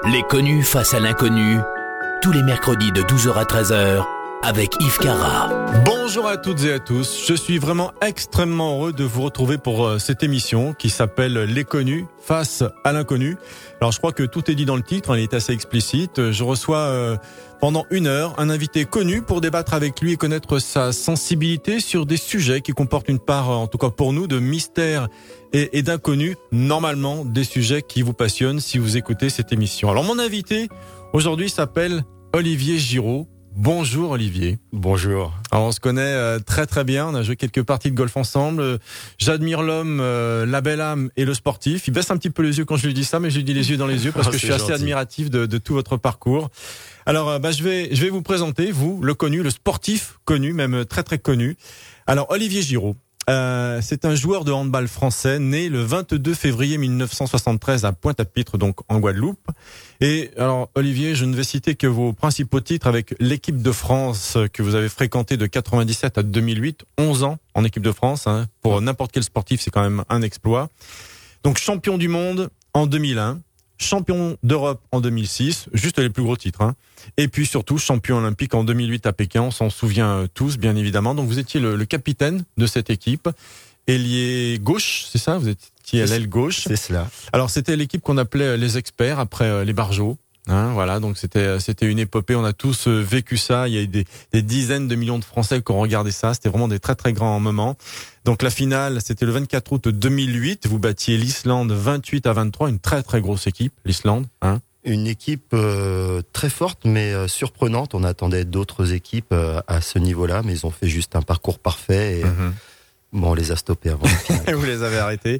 Les connus face à l'inconnu, tous les mercredis de 12h à 13h avec Yves Cara. Bonjour à toutes et à tous, je suis vraiment extrêmement heureux de vous retrouver pour cette émission qui s'appelle Les connus face à l'inconnu. Alors je crois que tout est dit dans le titre, il est assez explicite. Je reçois pendant 1 heure un invité connu pour débattre avec lui et connaître sa sensibilité sur des sujets qui comportent une part, en tout cas pour nous, de mystère et d'inconnu. Normalement, des sujets qui vous passionnent si vous écoutez cette émission. Alors mon invité aujourd'hui s'appelle Olivier Giraud. Bonjour Olivier. Bonjour. Alors on se connaît très très bien, on a joué quelques parties de golf ensemble. J'admire l'homme, la belle âme et le sportif. Il baisse un petit peu les yeux quand je lui dis ça, mais je lui dis les yeux dans les yeux parce que je suis assez admiratif de tout votre parcours. Alors je vais vous présenter, vous, le connu, le sportif connu, même très très connu. Alors Olivier Giraud. C'est un joueur de handball français né le 22 février 1973 à Pointe-à-Pitre, donc en Guadeloupe. Et alors Olivier, je ne vais citer que vos principaux titres avec l'équipe de France que vous avez fréquenté de 97 à 2008, 11 ans en équipe de France. Pour n'importe quel sportif, c'est quand même un exploit. Donc champion du monde en 2001. Champion d'Europe en 2006, juste les plus gros titres. Et puis surtout champion olympique en 2008 à Pékin, on s'en souvient tous bien évidemment. Donc vous étiez le capitaine de cette équipe, ailier gauche, c'est ça? Vous étiez à l'aile gauche. C'est cela. Alors c'était l'équipe qu'on appelait les experts après les Barjots. Voilà, donc c'était une épopée, on a tous vécu ça, il y a eu des dizaines de millions de Français qui ont regardé ça, c'était vraiment des très très grands moments. Donc la finale, c'était le 24 août 2008, vous battiez l'Islande 28-23, une très très grosse équipe, l'Islande. Une équipe très forte mais surprenante, on attendait d'autres équipes à ce niveau-là, mais ils ont fait juste un parcours parfait et bon, on les a stoppés avant. Vous les avez arrêtés.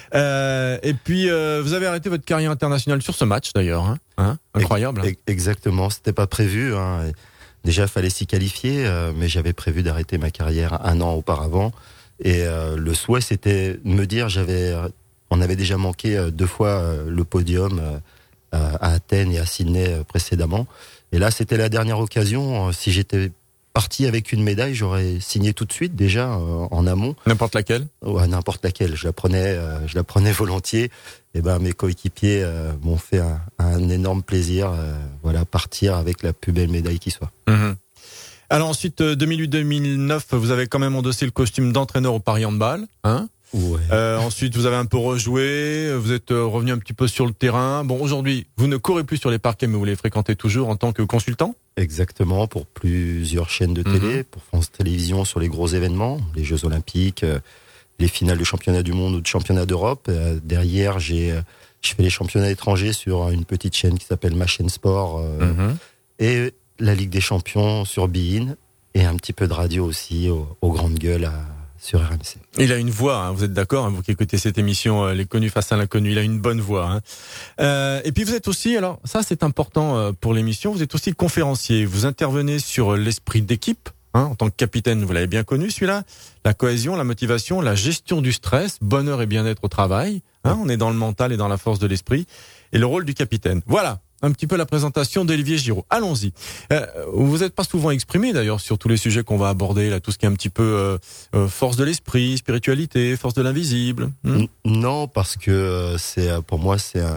Et puis, vous avez arrêté votre carrière internationale sur ce match, d'ailleurs. Incroyable. Exactement, c'était pas prévu. Déjà, il fallait s'y qualifier, mais j'avais prévu d'arrêter ma carrière 1 an auparavant. Et le souhait, c'était de me dire, on avait déjà manqué 2 fois le podium à Athènes et à Sydney précédemment. Et là, c'était la dernière occasion. Si j'étais parti avec une médaille, j'aurais signé tout de suite déjà en amont. N'importe laquelle? Ouais, n'importe laquelle. Je la prenais volontiers. Et mes coéquipiers m'ont fait un énorme plaisir. Partir avec la plus belle médaille qui soit. Alors ensuite, 2008-2009, vous avez quand même endossé le costume d'entraîneur au Paris Handball, Ouais. Ensuite, vous avez un peu rejoué, vous êtes revenu un petit peu sur le terrain. Bon, aujourd'hui, vous ne courez plus sur les parquets, mais vous les fréquentez toujours en tant que consultant? Exactement, pour plusieurs chaînes de télé, pour France Télévisions sur les gros événements, les Jeux Olympiques, les finales de championnat du monde ou de championnat d'Europe. Derrière, je fais les championnats étrangers sur une petite chaîne qui s'appelle Ma Chaîne Sport, et la Ligue des Champions sur beIN, et un petit peu de radio aussi aux grandes gueules sur RMC. Il a une voix, vous êtes d'accord, vous qui écoutez cette émission, Les connus face à l'inconnu, il a une bonne voix. Et puis vous êtes aussi, alors ça c'est important pour l'émission, vous êtes aussi conférencier, vous intervenez sur l'esprit d'équipe, en tant que capitaine, vous l'avez bien connu celui-là, la cohésion, la motivation, la gestion du stress, bonheur et bien-être au travail, on est dans le mental et dans la force de l'esprit, et le rôle du capitaine. Voilà un petit peu la présentation d'Olivier Giraud. Allons-y. Vous n'êtes pas souvent exprimé d'ailleurs sur tous les sujets qu'on va aborder, là, tout ce qui est un petit peu force de l'esprit, spiritualité, force de l'invisible. Non, parce que pour moi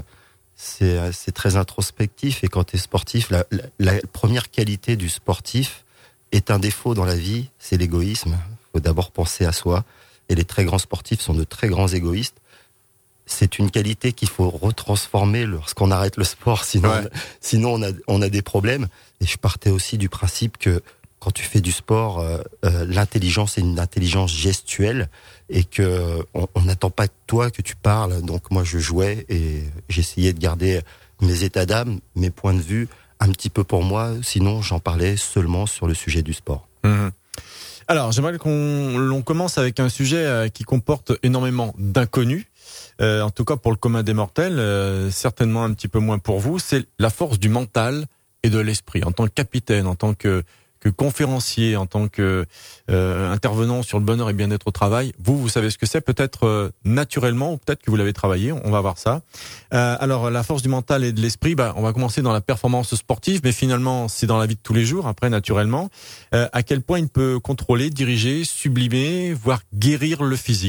c'est très introspectif, et quand tu es sportif, la première qualité du sportif est un défaut dans la vie, c'est l'égoïsme. Il faut d'abord penser à soi, et les très grands sportifs sont de très grands égoïstes. C'est une qualité qu'il faut retransformer lorsqu'on arrête le sport, sinon on a des problèmes. Et je partais aussi du principe que quand tu fais du sport, l'intelligence est une intelligence gestuelle, et que on n'attend pas de toi que tu parles. Donc moi je jouais et j'essayais de garder mes états d'âme, mes points de vue un petit peu pour moi, sinon j'en parlais seulement sur le sujet du sport. Alors j'aimerais l'on commence avec un sujet qui comporte énormément d'inconnus. En tout cas pour le commun des mortels, certainement un petit peu moins pour vous, c'est la force du mental et de l'esprit. En tant que capitaine, en tant que conférencier, en tant que intervenant sur le bonheur et bien-être au travail, vous savez ce que c'est, peut-être naturellement, ou peut-être que vous l'avez travaillé, on va voir ça. Alors la force du mental et de l'esprit, on va commencer dans la performance sportive, mais finalement c'est dans la vie de tous les jours, après naturellement. À quel point il peut contrôler, diriger, sublimer, voire guérir le physique?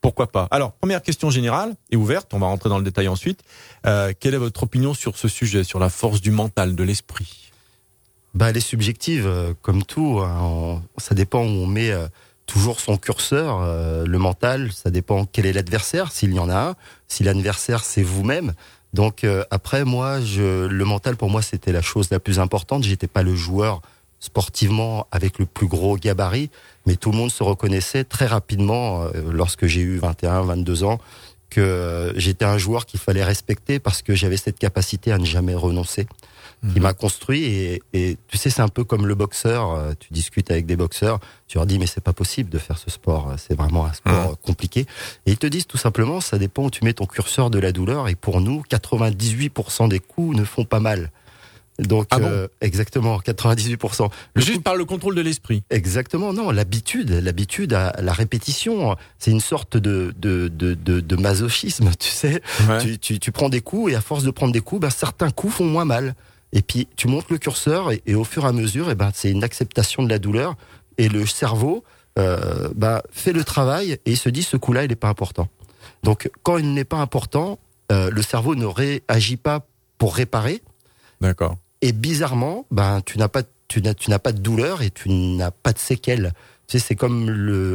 pourquoi pas. Alors, première question générale et ouverte, on va rentrer dans le détail ensuite. Quelle est votre opinion sur ce sujet, sur la force du mental, de l'esprit ? Elle est subjective, comme tout. Ça dépend où on met toujours son curseur. Le mental, ça dépend quel est l'adversaire, s'il y en a un. Si l'adversaire, c'est vous-même. Donc après, moi, le mental, pour moi, c'était la chose la plus importante. J'étais pas le joueur sportivement avec le plus gros gabarit, mais tout le monde se reconnaissait très rapidement lorsque j'ai eu 21, 22 ans que j'étais un joueur qu'il fallait respecter parce que j'avais cette capacité à ne jamais renoncer, qui m'a construit. Et tu sais, c'est un peu comme le boxeur. Tu discutes avec des boxeurs, tu leur dis mais c'est pas possible de faire ce sport, c'est vraiment un sport compliqué. Et ils te disent tout simplement, ça dépend où tu mets ton curseur de la douleur. Et pour nous, 98% des coups ne font pas mal. Donc exactement, 98%. Juste par le contrôle de l'esprit. Exactement, non, l'habitude à la répétition, c'est une sorte de masochisme, tu sais. Ouais. Tu prends des coups et à force de prendre des coups, certains coups font moins mal. Et puis tu montes le curseur et au fur et à mesure, c'est une acceptation de la douleur et le cerveau fait le travail et il se dit ce coup-là il n'est pas important. Donc quand il n'est pas important, le cerveau ne réagit pas pour réparer. D'accord. Et bizarrement, tu n'as pas de douleur et tu n'as pas de séquelles. Tu sais, c'est comme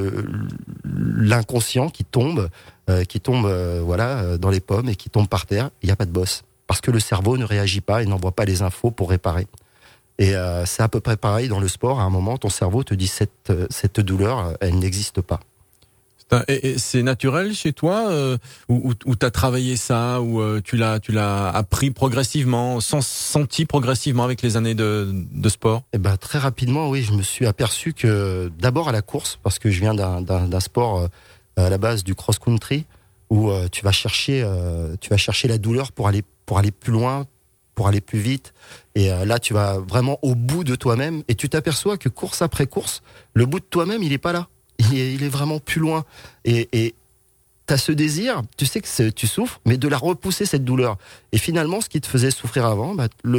l'inconscient qui tombe dans les pommes et qui tombe par terre. Il n'y a pas de bosse parce que le cerveau ne réagit pas et n'envoie pas les infos pour réparer. Et c'est à peu près pareil dans le sport. À un moment, ton cerveau te dit cette douleur, elle n'existe pas. Et c'est naturel chez toi ou t'as travaillé ça, ou tu l'as appris progressivement, senti progressivement avec les années de sport? Très rapidement, oui, je me suis aperçu que d'abord à la course, parce que je viens d'un sport à la base du cross-country où tu vas chercher la douleur pour aller plus loin, pour aller plus vite. Et là, tu vas vraiment au bout de toi-même et tu t'aperçois que course après course, le bout de toi-même, il est pas là. Il est vraiment plus loin. Et t'as ce désir, tu sais que tu souffres, mais de la repousser, cette douleur. Et finalement, ce qui te faisait souffrir avant,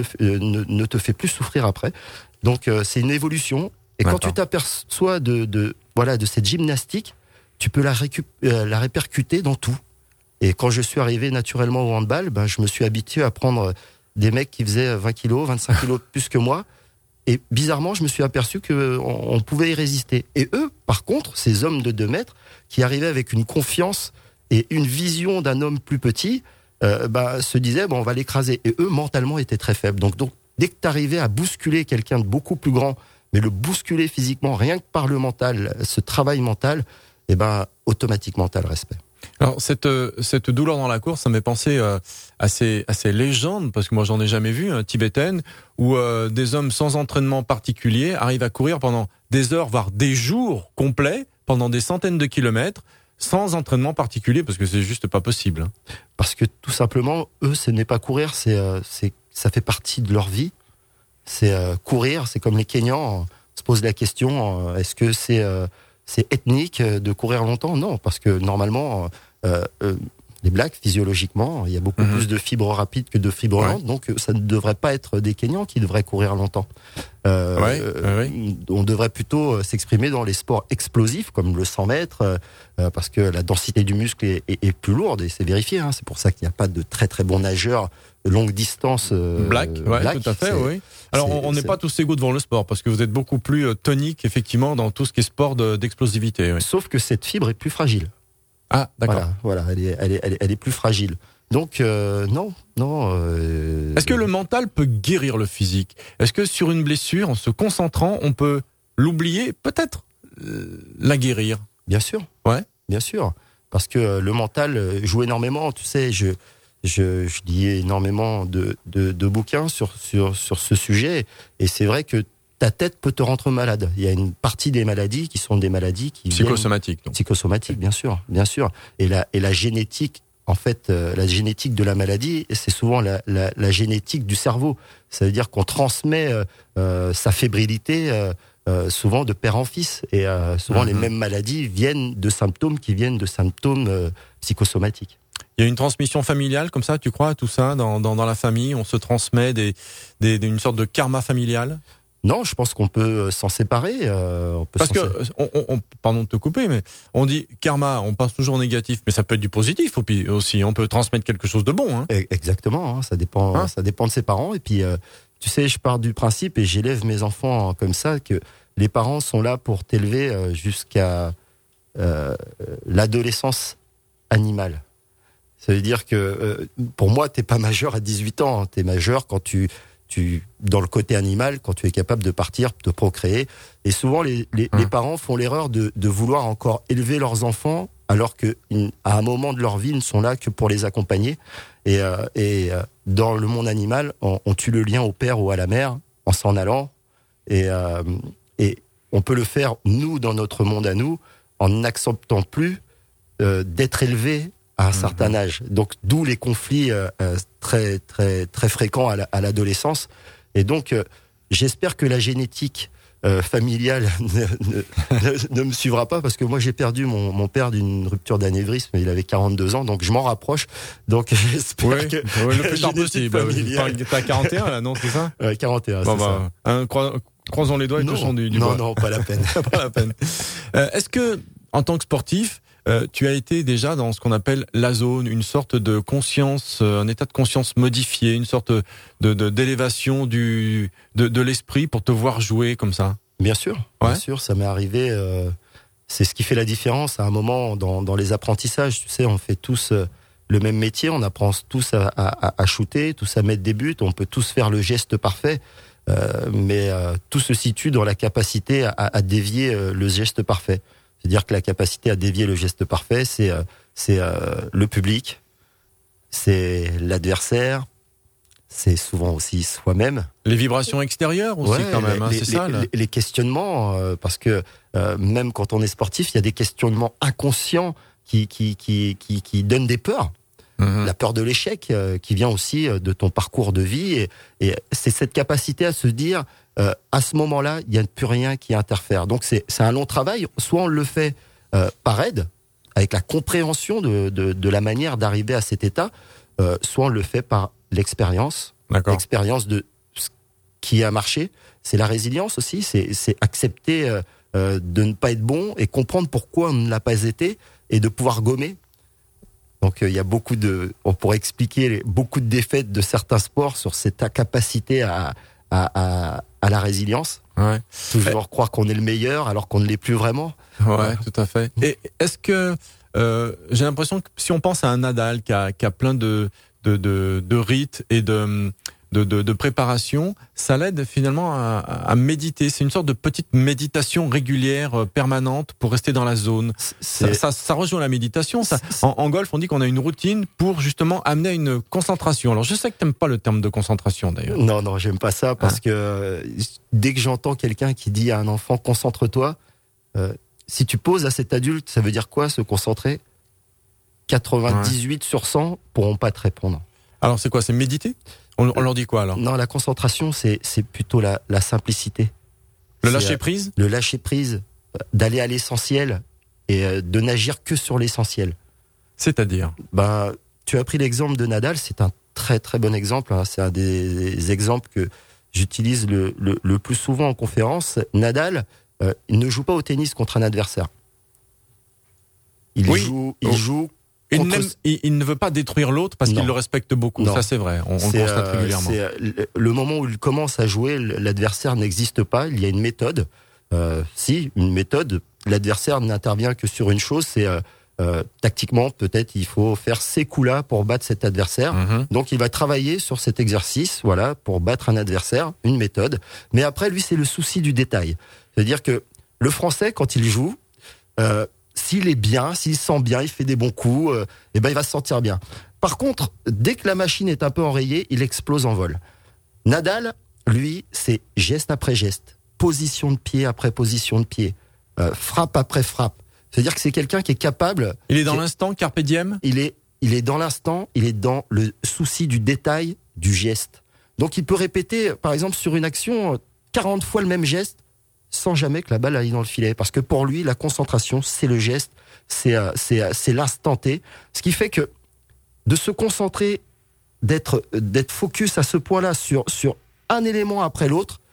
ne te fait plus souffrir après. Donc, c'est une évolution. Et quand tu t'aperçois de cette gymnastique, tu peux la répercuter dans tout. Et quand je suis arrivé naturellement au handball, je me suis habitué à prendre des mecs qui faisaient 20 kilos, 25 kilos plus que moi. Et bizarrement, je me suis aperçu qu'on pouvait y résister. Et eux, par contre, ces hommes de 2 mètres, qui arrivaient avec une confiance et une vision d'un homme plus petit, se disaient, on va l'écraser. Et eux, mentalement, étaient très faibles. Donc dès que tu arrivais à bousculer quelqu'un de beaucoup plus grand, mais le bousculer physiquement, rien que par le mental, ce travail mental, automatiquement, tu as le respect. Alors cette douleur dans la course, ça m'est pensé à ces légendes, parce que moi j'en ai jamais vu, tibétaines, où des hommes sans entraînement particulier arrivent à courir pendant des heures, voire des jours complets, pendant des centaines de kilomètres, sans entraînement particulier, parce que c'est juste pas possible. Parce que tout simplement, eux, ce n'est pas courir, ça fait partie de leur vie. C'est courir, c'est comme les Kenyans, on se pose la question, est-ce que c'est ethnique de courir longtemps? Non, parce que normalement, les Blacks, physiologiquement, il y a beaucoup plus de fibres rapides que de fibres lentes, donc ça ne devrait pas être des Kenyans qui devraient courir longtemps. On devrait plutôt s'exprimer dans les sports explosifs, comme le 100 mètres, parce que la densité du muscle est plus lourde, et c'est vérifié. C'est pour ça qu'il n'y a pas de très très bons nageurs de longue distance. Black, tout à fait, oui. Alors, on n'est pas tous égaux devant le sport, parce que vous êtes beaucoup plus tonique, effectivement, dans tout ce qui est sport d'explosivité. Oui. Sauf que cette fibre est plus fragile. Ah, d'accord. Voilà, elle est plus fragile. Donc, non. Est-ce que le mental peut guérir le physique? Est-ce que sur une blessure, en se concentrant, on peut l'oublier, peut-être la guérir? Bien sûr. Ouais. Bien sûr. Parce que le mental joue énormément. Tu sais, je lis énormément de bouquins sur ce sujet, et c'est vrai que ta tête peut te rendre malade. Il y a une partie des maladies qui sont des maladies qui psychosomatiques. Psychosomatiques, bien sûr. Et la génétique, en fait, la génétique de la maladie, c'est souvent la génétique du cerveau. Ça veut dire qu'on transmet sa fébrilité souvent de père en fils, et souvent les mêmes maladies viennent de symptômes psychosomatiques. Il y a une transmission familiale comme ça, tu crois, tout ça, dans la famille, on se transmet une sorte de karma familial? Non, je pense qu'on peut s'en séparer. Parce que, pardon de te couper, mais on dit karma, on pense toujours au négatif, mais ça peut être du positif aussi. On peut transmettre quelque chose de bon. Hein. Exactement, hein, ça dépend de ses parents. Et puis, tu sais, je pars du principe et j'élève mes enfants comme ça, que les parents sont là pour t'élever jusqu'à l'adolescence animale. Ça veut dire que, pour moi, t'es pas majeur à 18 ans. Hein, t'es majeur quand tu dans le côté animal, quand tu es capable de partir, de procréer. Et souvent, les parents font l'erreur de vouloir encore élever leurs enfants, alors que à un moment de leur vie, ils ne sont là que pour les accompagner. Et dans le monde animal, on tue le lien au père ou à la mère en s'en allant. Et on peut le faire, nous, dans notre monde à nous, en n'acceptant plus d'être élevé à un certain âge. Donc, d'où les conflits très, très, très fréquents à l'adolescence. Et donc, j'espère que la génétique familiale ne me suivra pas, parce que moi, j'ai perdu mon père d'une rupture d'anévrisme. Il avait 42 ans, donc je m'en rapproche. Donc, j'espère que le plus tard possible. T'as 41, là, non, c'est ça? 41, c'est ça. Croisons les doigts et touchons du bois. Non, pas la peine. Pas la peine. Est-ce que, en tant que sportif, tu as été déjà dans ce qu'on appelle la zone, une sorte de conscience, un état de conscience modifié, une sorte d'élévation de l'esprit pour te voir jouer comme ça? Bien sûr, ça m'est arrivé. C'est ce qui fait la différence à un moment dans les apprentissages. Tu sais, on fait tous le même métier, on apprend tous à shooter, tous à mettre des buts, on peut tous faire le geste parfait, mais tout se situe dans la capacité à dévier le geste parfait. C'est-à-dire que la capacité à dévier le geste parfait, c'est le public, c'est l'adversaire, c'est souvent aussi soi-même. Les vibrations extérieures aussi, quand même, c'est ça. Les questionnements, parce que même quand on est sportif, il y a des questionnements inconscients qui donnent des peurs. La peur de l'échec qui vient aussi de ton parcours de vie, et c'est cette capacité à se dire à ce moment-là, il n'y a plus rien qui interfère. Donc c'est un long travail. Soit on le fait par aide, avec la compréhension de la manière d'arriver à cet état, soit on le fait par l'expérience. D'accord. L'expérience de ce qui a marché. C'est la résilience aussi, c'est accepter de ne pas être bon et comprendre pourquoi on ne l'a pas été, et de pouvoir gommer. Donc il y a on pourrait expliquer beaucoup de défaites de certains sports sur cette incapacité à la résilience. Ouais. Toujours croire qu'on est le meilleur alors qu'on ne l'est plus vraiment. Ouais, tout à fait. Et est-ce que j'ai l'impression que si on pense à un Nadal qui a plein de rites et de préparation, ça l'aide finalement à méditer. C'est une sorte de petite méditation régulière, permanente, pour rester dans la zone. Ça rejoint la méditation. En golf, on dit qu'on a une routine pour justement amener à une concentration. Alors je sais que t'aimes pas le terme de concentration d'ailleurs. Non, j'aime pas ça, parce que dès que j'entends quelqu'un qui dit à un enfant « concentre-toi », si tu poses à cet adulte, ça veut dire quoi, se concentrer? 98 sur 100 pourront pas te répondre. Alors c'est quoi, c'est méditer? On leur dit quoi alors? Non, la concentration, c'est plutôt la simplicité. Le lâcher prise? Le lâcher prise, d'aller à l'essentiel et de n'agir que sur l'essentiel. C'est-à-dire? Tu as pris l'exemple de Nadal, c'est un très très bon exemple. Hein. C'est un des exemples que j'utilise le plus souvent en conférence. Nadal ne joue pas au tennis contre un adversaire. Il joue. Il ne veut pas détruire l'autre parce qu'il le respecte beaucoup. Non. Ça, c'est vrai. On le constate régulièrement. Le moment où il commence à jouer, l'adversaire n'existe pas. Il y a une méthode. Une méthode. L'adversaire n'intervient que sur une chose. C'est tactiquement, peut-être, il faut faire ces coups-là pour battre cet adversaire. Donc, il va travailler sur cet exercice, pour battre un adversaire. Une méthode. Mais après, lui, c'est le souci du détail. C'est-à-dire que le Français, quand il joue, s'il est bien, s'il sent bien, il fait des bons coups, il va se sentir bien. Par contre, dès que la machine est un peu enrayée, il explose en vol. Nadal, lui, c'est geste après geste, position de pied après position de pied, frappe après frappe. C'est-à-dire que c'est quelqu'un qui est capable... Il est dans l'instant, carpe diem. Il est dans l'instant, il est dans le souci du détail, du geste. Donc il peut répéter, par exemple, sur une action, 40 fois le même geste, sans jamais que la balle aille dans le filet. Parce que pour lui, la concentration, c'est le geste, c'est l'instant T. Ce qui fait que de se concentrer, d'être focus à ce point-là sur un élément après l'autre,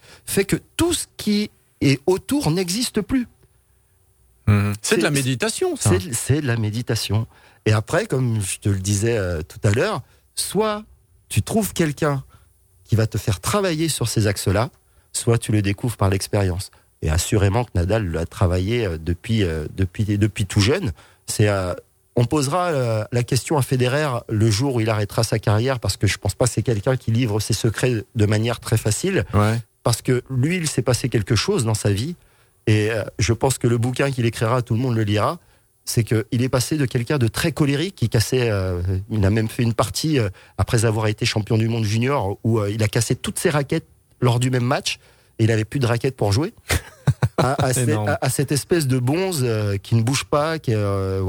fait que tout ce qui est autour n'existe plus. C'est de la méditation, ça. C'est de la méditation. Et après, comme je te le disais tout à l'heure, soit tu trouves quelqu'un qui va te faire travailler sur ces axes-là, soit tu le découvres par l'expérience. Et assurément que Nadal l'a travaillé depuis tout jeune. On posera la question à Federer le jour où il arrêtera sa carrière, parce que je pense pas que c'est quelqu'un qui livre ses secrets de manière très facile. Ouais. Parce que lui, il s'est passé quelque chose dans sa vie. Et je pense que le bouquin qu'il écrira, tout le monde le lira. C'est qu'il est passé de quelqu'un de très colérique, qui cassait, il a même fait une partie, après avoir été champion du monde junior, où il a cassé toutes ses raquettes lors du même match, et il avait plus de raquettes pour jouer, à cette espèce de bonze qui ne bouge pas, qui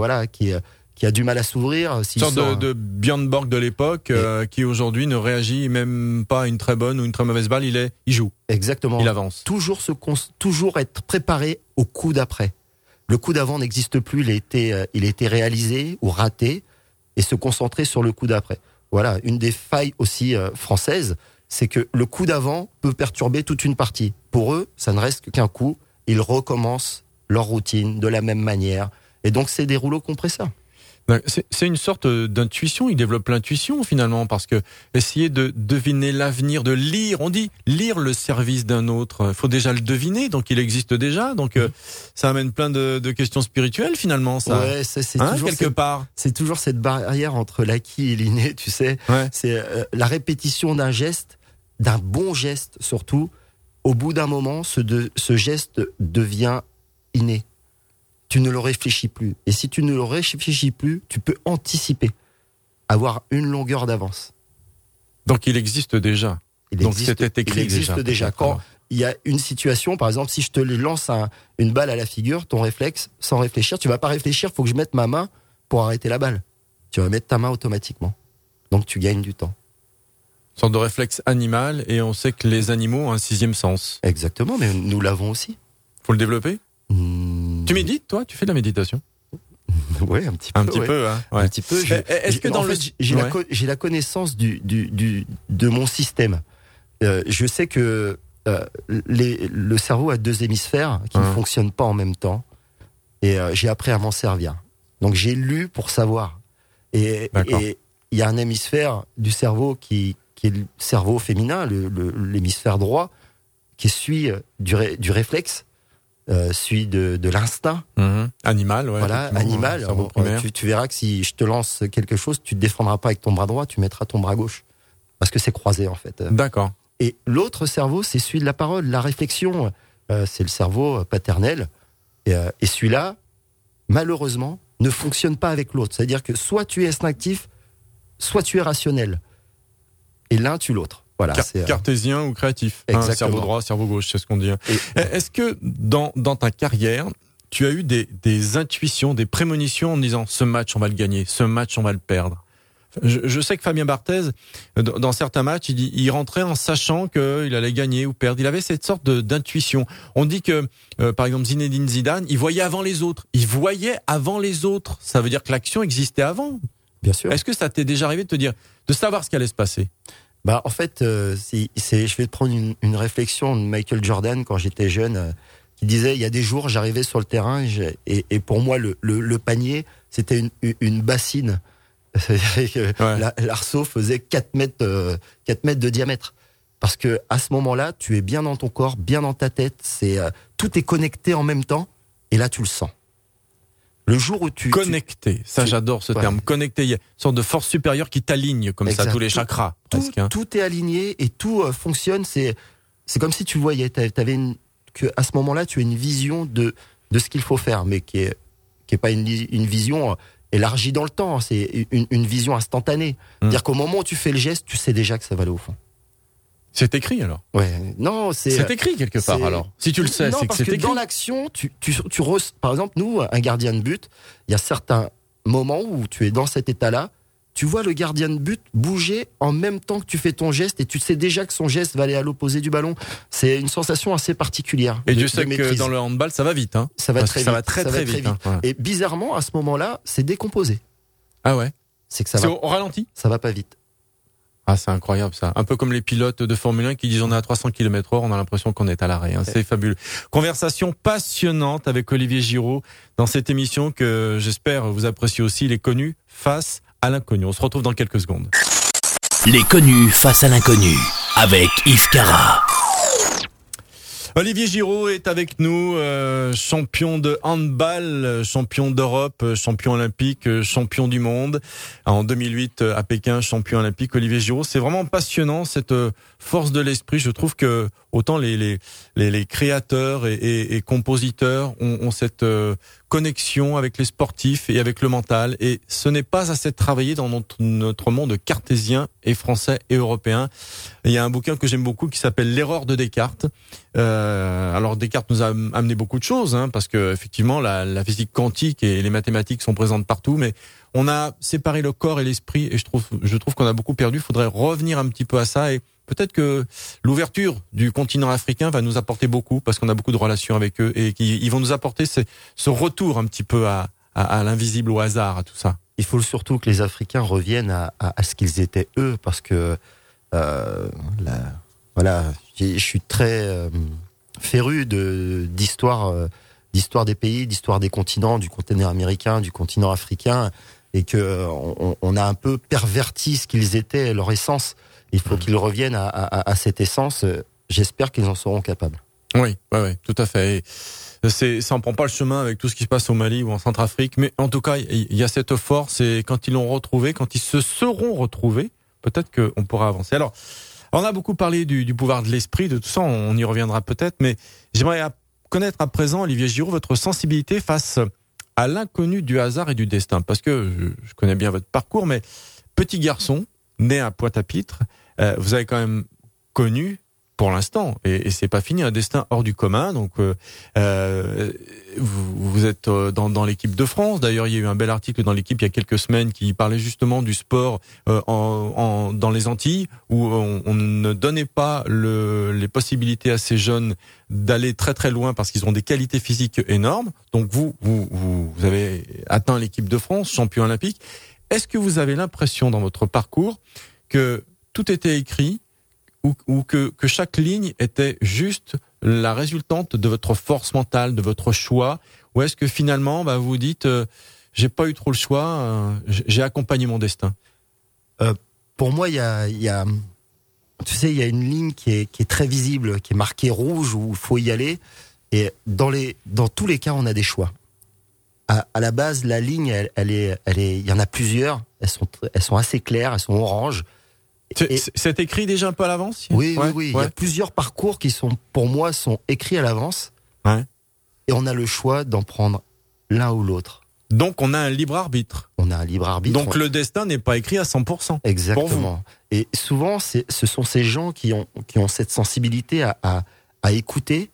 a du mal à s'ouvrir. Une sorte de Björn Borg de l'époque, qui aujourd'hui ne réagit même pas à une très bonne ou une très mauvaise balle, il joue. Exactement. Il avance. Toujours être préparé au coup d'après. Le coup d'avant n'existe plus, il a été réalisé ou raté, et se concentrer sur le coup d'après. Voilà, une des failles aussi françaises, c'est que le coup d'avant peut perturber toute une partie. Pour eux, ça ne reste qu'un coup, ils recommencent leur routine de la même manière, et donc c'est des rouleaux compresseurs. C'est une sorte d'intuition, il développe l'intuition finalement, parce que essayer de deviner l'avenir, de lire, on dit lire le service d'un autre, il faut déjà le deviner, donc il existe déjà, donc ça amène plein de questions spirituelles finalement, ça. Ouais, c'est toujours quelque part. C'est toujours cette barrière entre l'acquis et l'inné, tu sais. Ouais. C'est la répétition d'un geste, d'un bon geste surtout. Au bout d'un moment, ce geste devient inné. Tu ne le réfléchis plus. Et si tu ne le réfléchis plus, tu peux anticiper, avoir une longueur d'avance. Donc il existe déjà. C'était écrit déjà. Quand il y a une situation, par exemple, si je te lance une balle à la figure, ton réflexe, sans réfléchir, tu vas pas réfléchir, faut que je mette ma main pour arrêter la balle. Tu vas mettre ta main automatiquement. Donc tu gagnes du temps. Une sorte de réflexe animal, et on sait que les animaux ont un sixième sens. Exactement, mais nous l'avons aussi. Faut le développer. Tu médites, toi? Tu fais de la méditation? Oui, un petit peu. Un petit peu, hein. Ouais. Un petit peu. Est-ce que j'ai la connaissance de mon système. Je sais que le cerveau a 2 hémisphères qui ne fonctionnent pas en même temps, et j'ai appris à m'en servir. Donc j'ai lu pour savoir. Et il y a un hémisphère du cerveau qui est le cerveau féminin, l'hémisphère droit, qui suit du réflexe. Celui de l'instinct. Animal, ouais. Voilà, animal. Tu verras que si je te lance quelque chose, tu te défendras pas avec ton bras droit, tu mettras ton bras gauche. Parce que c'est croisé, en fait. D'accord. Et l'autre cerveau, c'est celui de la parole, la réflexion. C'est le cerveau paternel. Et celui-là, malheureusement, ne fonctionne pas avec l'autre. C'est-à-dire que soit tu es instinctif, soit tu es rationnel. Et l'un tue l'autre. Voilà, cartésien ou créatif. Cerveau droit, cerveau gauche, c'est ce qu'on dit. Est-ce que dans ta carrière, tu as eu des intuitions, des prémonitions en disant ce match on va le gagner, ce match on va le perdre? Je sais que Fabien Barthez, dans certains matchs, il rentrait en sachant qu'il allait gagner ou perdre. Il avait cette sorte d'intuition. On dit que, par exemple, Zinedine Zidane, il voyait avant les autres. Ça veut dire que l'action existait avant. Bien sûr. Est-ce que ça t'est déjà arrivé de savoir ce qui allait se passer? En fait, je vais te prendre une réflexion de Michael Jordan quand j'étais jeune, qui disait il y a des jours j'arrivais sur le terrain et pour moi le panier c'était une bassine. L'arceau faisait 4 mètres de diamètre, parce que à ce moment-là tu es bien dans ton corps, bien dans ta tête, tout est connecté en même temps, et là tu le sens. Le jour où connecté, j'adore ce terme, connecté, il y a une sorte de force supérieure qui t'aligne comme ça, tous les chakras. Tout est aligné et tout fonctionne. C'est comme si tu voyais, à ce moment-là, tu as une vision de ce qu'il faut faire, mais qui est pas une vision élargie dans le temps. C'est une vision instantanée. C'est-à-dire qu'au moment où tu fais le geste, tu sais déjà que ça va aller au fond. C'est écrit alors. Ouais, non, c'est écrit quelque part alors. Si tu le sais, c'est que c'est écrit. Dans l'action, par exemple, nous, un gardien de but, il y a certains moments où tu es dans cet état-là, tu vois le gardien de but bouger en même temps que tu fais ton geste, et tu sais déjà que son geste va aller à l'opposé du ballon. C'est une sensation assez particulière. Et Dieu sait que dans le handball, ça va vite, hein. Ça va très vite. Hein. Ouais. Et bizarrement, à ce moment-là, c'est décomposé. Ah ouais. C'est que ça c'est va. au ralenti. Ça va pas vite. Ah, c'est incroyable ça. Un peu comme les pilotes de Formule 1 qui disent on est à 300 km/h, on a l'impression qu'on est à l'arrêt. C'est fabuleux. Conversation passionnante avec Olivier Giraud dans cette émission que j'espère vous appréciez aussi. Il est connu face à l'inconnu. On se retrouve dans quelques secondes. Les connus face à l'inconnu avec Yves Cara. Olivier Giraud est avec nous, champion de handball, champion d'Europe, champion olympique, champion du monde. En 2008 à Pékin, champion olympique. Olivier Giraud, c'est vraiment passionnant cette force de l'esprit. Je trouve que autant les créateurs et compositeurs ont cette connexion avec les sportifs et avec le mental. Et ce n'est pas assez travaillé dans notre monde cartésien et français et européen. Il y a un bouquin que j'aime beaucoup qui s'appelle L'erreur de Descartes. Alors Descartes nous a amené beaucoup de choses, parce que effectivement la physique quantique et les mathématiques sont présentes partout, mais on a séparé le corps et l'esprit et je trouve qu'on a beaucoup perdu. Il faudrait revenir un petit peu à ça et peut-être que l'ouverture du continent africain va nous apporter beaucoup parce qu'on a beaucoup de relations avec eux et qu'ils vont nous apporter ce retour un petit peu à l'invisible, au hasard, à tout ça. Il faut surtout que les Africains reviennent à ce qu'ils étaient eux parce que voilà, je suis très féru d'histoire des pays, d'histoire des continents, du continent américain, du continent africain, et que on a un peu perverti ce qu'ils étaient, leur essence. Il faut qu'ils reviennent à cette essence. J'espère qu'ils en seront capables. Oui, tout à fait. Et ça en prend pas le chemin avec tout ce qui se passe au Mali ou en Centrafrique, mais en tout cas, il y a cette force et quand ils l'ont retrouvé, quand ils se seront retrouvés, peut-être qu'on pourra avancer. Alors, on a beaucoup parlé du pouvoir de l'esprit, de tout ça, on y reviendra peut-être, mais j'aimerais connaître à présent, Olivier Giraud, votre sensibilité face à l'inconnu du hasard et du destin. Parce que je connais bien votre parcours, mais petit garçon, né à Pointe-à-Pitre, vous avez quand même connu, pour l'instant, et c'est pas fini, un destin hors du commun. Donc, vous êtes dans l'équipe de France. D'ailleurs, il y a eu un bel article dans l'équipe il y a quelques semaines qui parlait justement du sport dans les Antilles, où on ne donnait pas les possibilités à ces jeunes d'aller très très loin parce qu'ils ont des qualités physiques énormes. Donc, vous avez atteint l'équipe de France, champion olympique. Est-ce que vous avez l'impression dans votre parcours que tout était écrit ou que chaque ligne était juste la résultante de votre force mentale, de votre choix, ou est-ce que finalement vous vous dites j'ai pas eu trop le choix, j'ai accompagné mon destin? Pour moi, il y a tu sais, il y a une ligne qui est très visible, qui est marquée rouge où il faut y aller, et dans tous les cas, on a des choix. À la base, la ligne, il y en a plusieurs, elles sont assez claires, elles sont oranges. C'est écrit déjà un peu à l'avance? Oui. Il y a plusieurs parcours qui pour moi, sont écrits à l'avance. Ouais. Et on a le choix d'en prendre l'un ou l'autre. Donc, on a un libre arbitre. On a un libre arbitre. Donc, le destin n'est pas écrit à 100%. Exactement. Pour vous. Et souvent, ce sont ces gens qui ont cette sensibilité à écouter,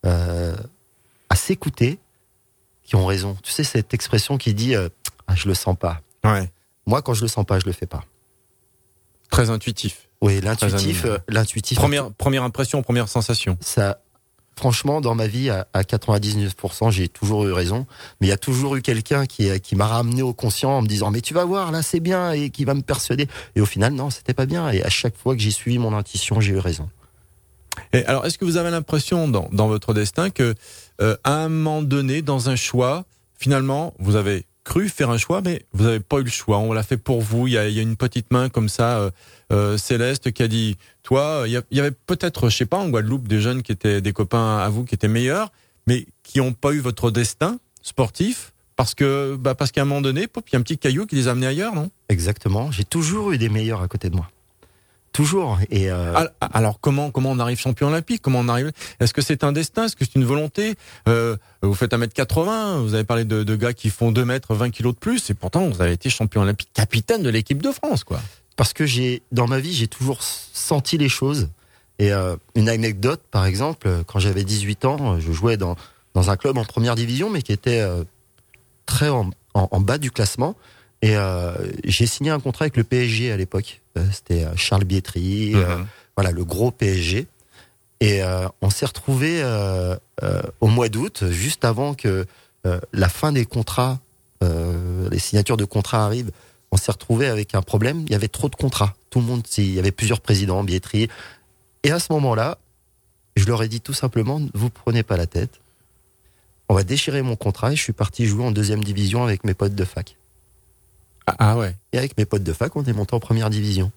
à s'écouter, qui ont raison. Tu sais, cette expression qui dit je le sens pas. Ouais. Moi, quand je le sens pas, je le fais pas. Très intuitif. Oui, l'intuitif. Première impression, première sensation. Ça, franchement, dans ma vie, à 99%, j'ai toujours eu raison. Mais il y a toujours eu quelqu'un qui m'a ramené au conscient en me disant mais tu vas voir, là c'est bien, et qui va me persuader. Et au final, non, c'était pas bien. Et à chaque fois que j'ai suivi mon intuition, j'ai eu raison. Et alors, est-ce que vous avez l'impression dans votre destin que à un moment donné, dans un choix, finalement, vous avez cru faire un choix, mais vous n'avez pas eu le choix. On l'a fait pour vous. Il y a une petite main comme ça, céleste, qui a dit, toi, il y avait peut-être, je sais pas, en Guadeloupe, des jeunes qui étaient des copains à vous, qui étaient meilleurs, mais qui n'ont pas eu votre destin sportif parce qu'à un moment donné, il y a un petit caillou qui les a amenés ailleurs, non? Exactement. J'ai toujours eu des meilleurs à côté de moi. Toujours. Et alors comment on arrive champion olympique? Comment on arrive? Est-ce que c'est un destin? Est-ce que c'est une volonté? Vous faites 1m80, vous avez parlé de gars qui font 2 mètres, 20 kilos de plus, et pourtant vous avez été champion olympique, capitaine de l'équipe de France, quoi. Parce que dans ma vie, j'ai toujours senti les choses. Et une anecdote, par exemple, quand j'avais 18 ans, je jouais dans un club en première division, mais qui était très en bas du classement. Et j'ai signé un contrat avec le PSG à l'époque. C'était Charles Bietri, voilà, le gros PSG. Et on s'est retrouvés au mois d'août, juste avant que la fin des contrats, les signatures de contrats arrivent. On s'est retrouvés avec un problème. Il y avait trop de contrats. tout le monde, il y avait plusieurs présidents, billetterie. Et à ce moment-là, je leur ai dit tout simplement, vous prenez pas la tête. On va déchirer mon contrat et je suis parti jouer en 2e division avec mes potes de fac. Ah ouais. Et avec mes potes de fac, on est monté en 1re division.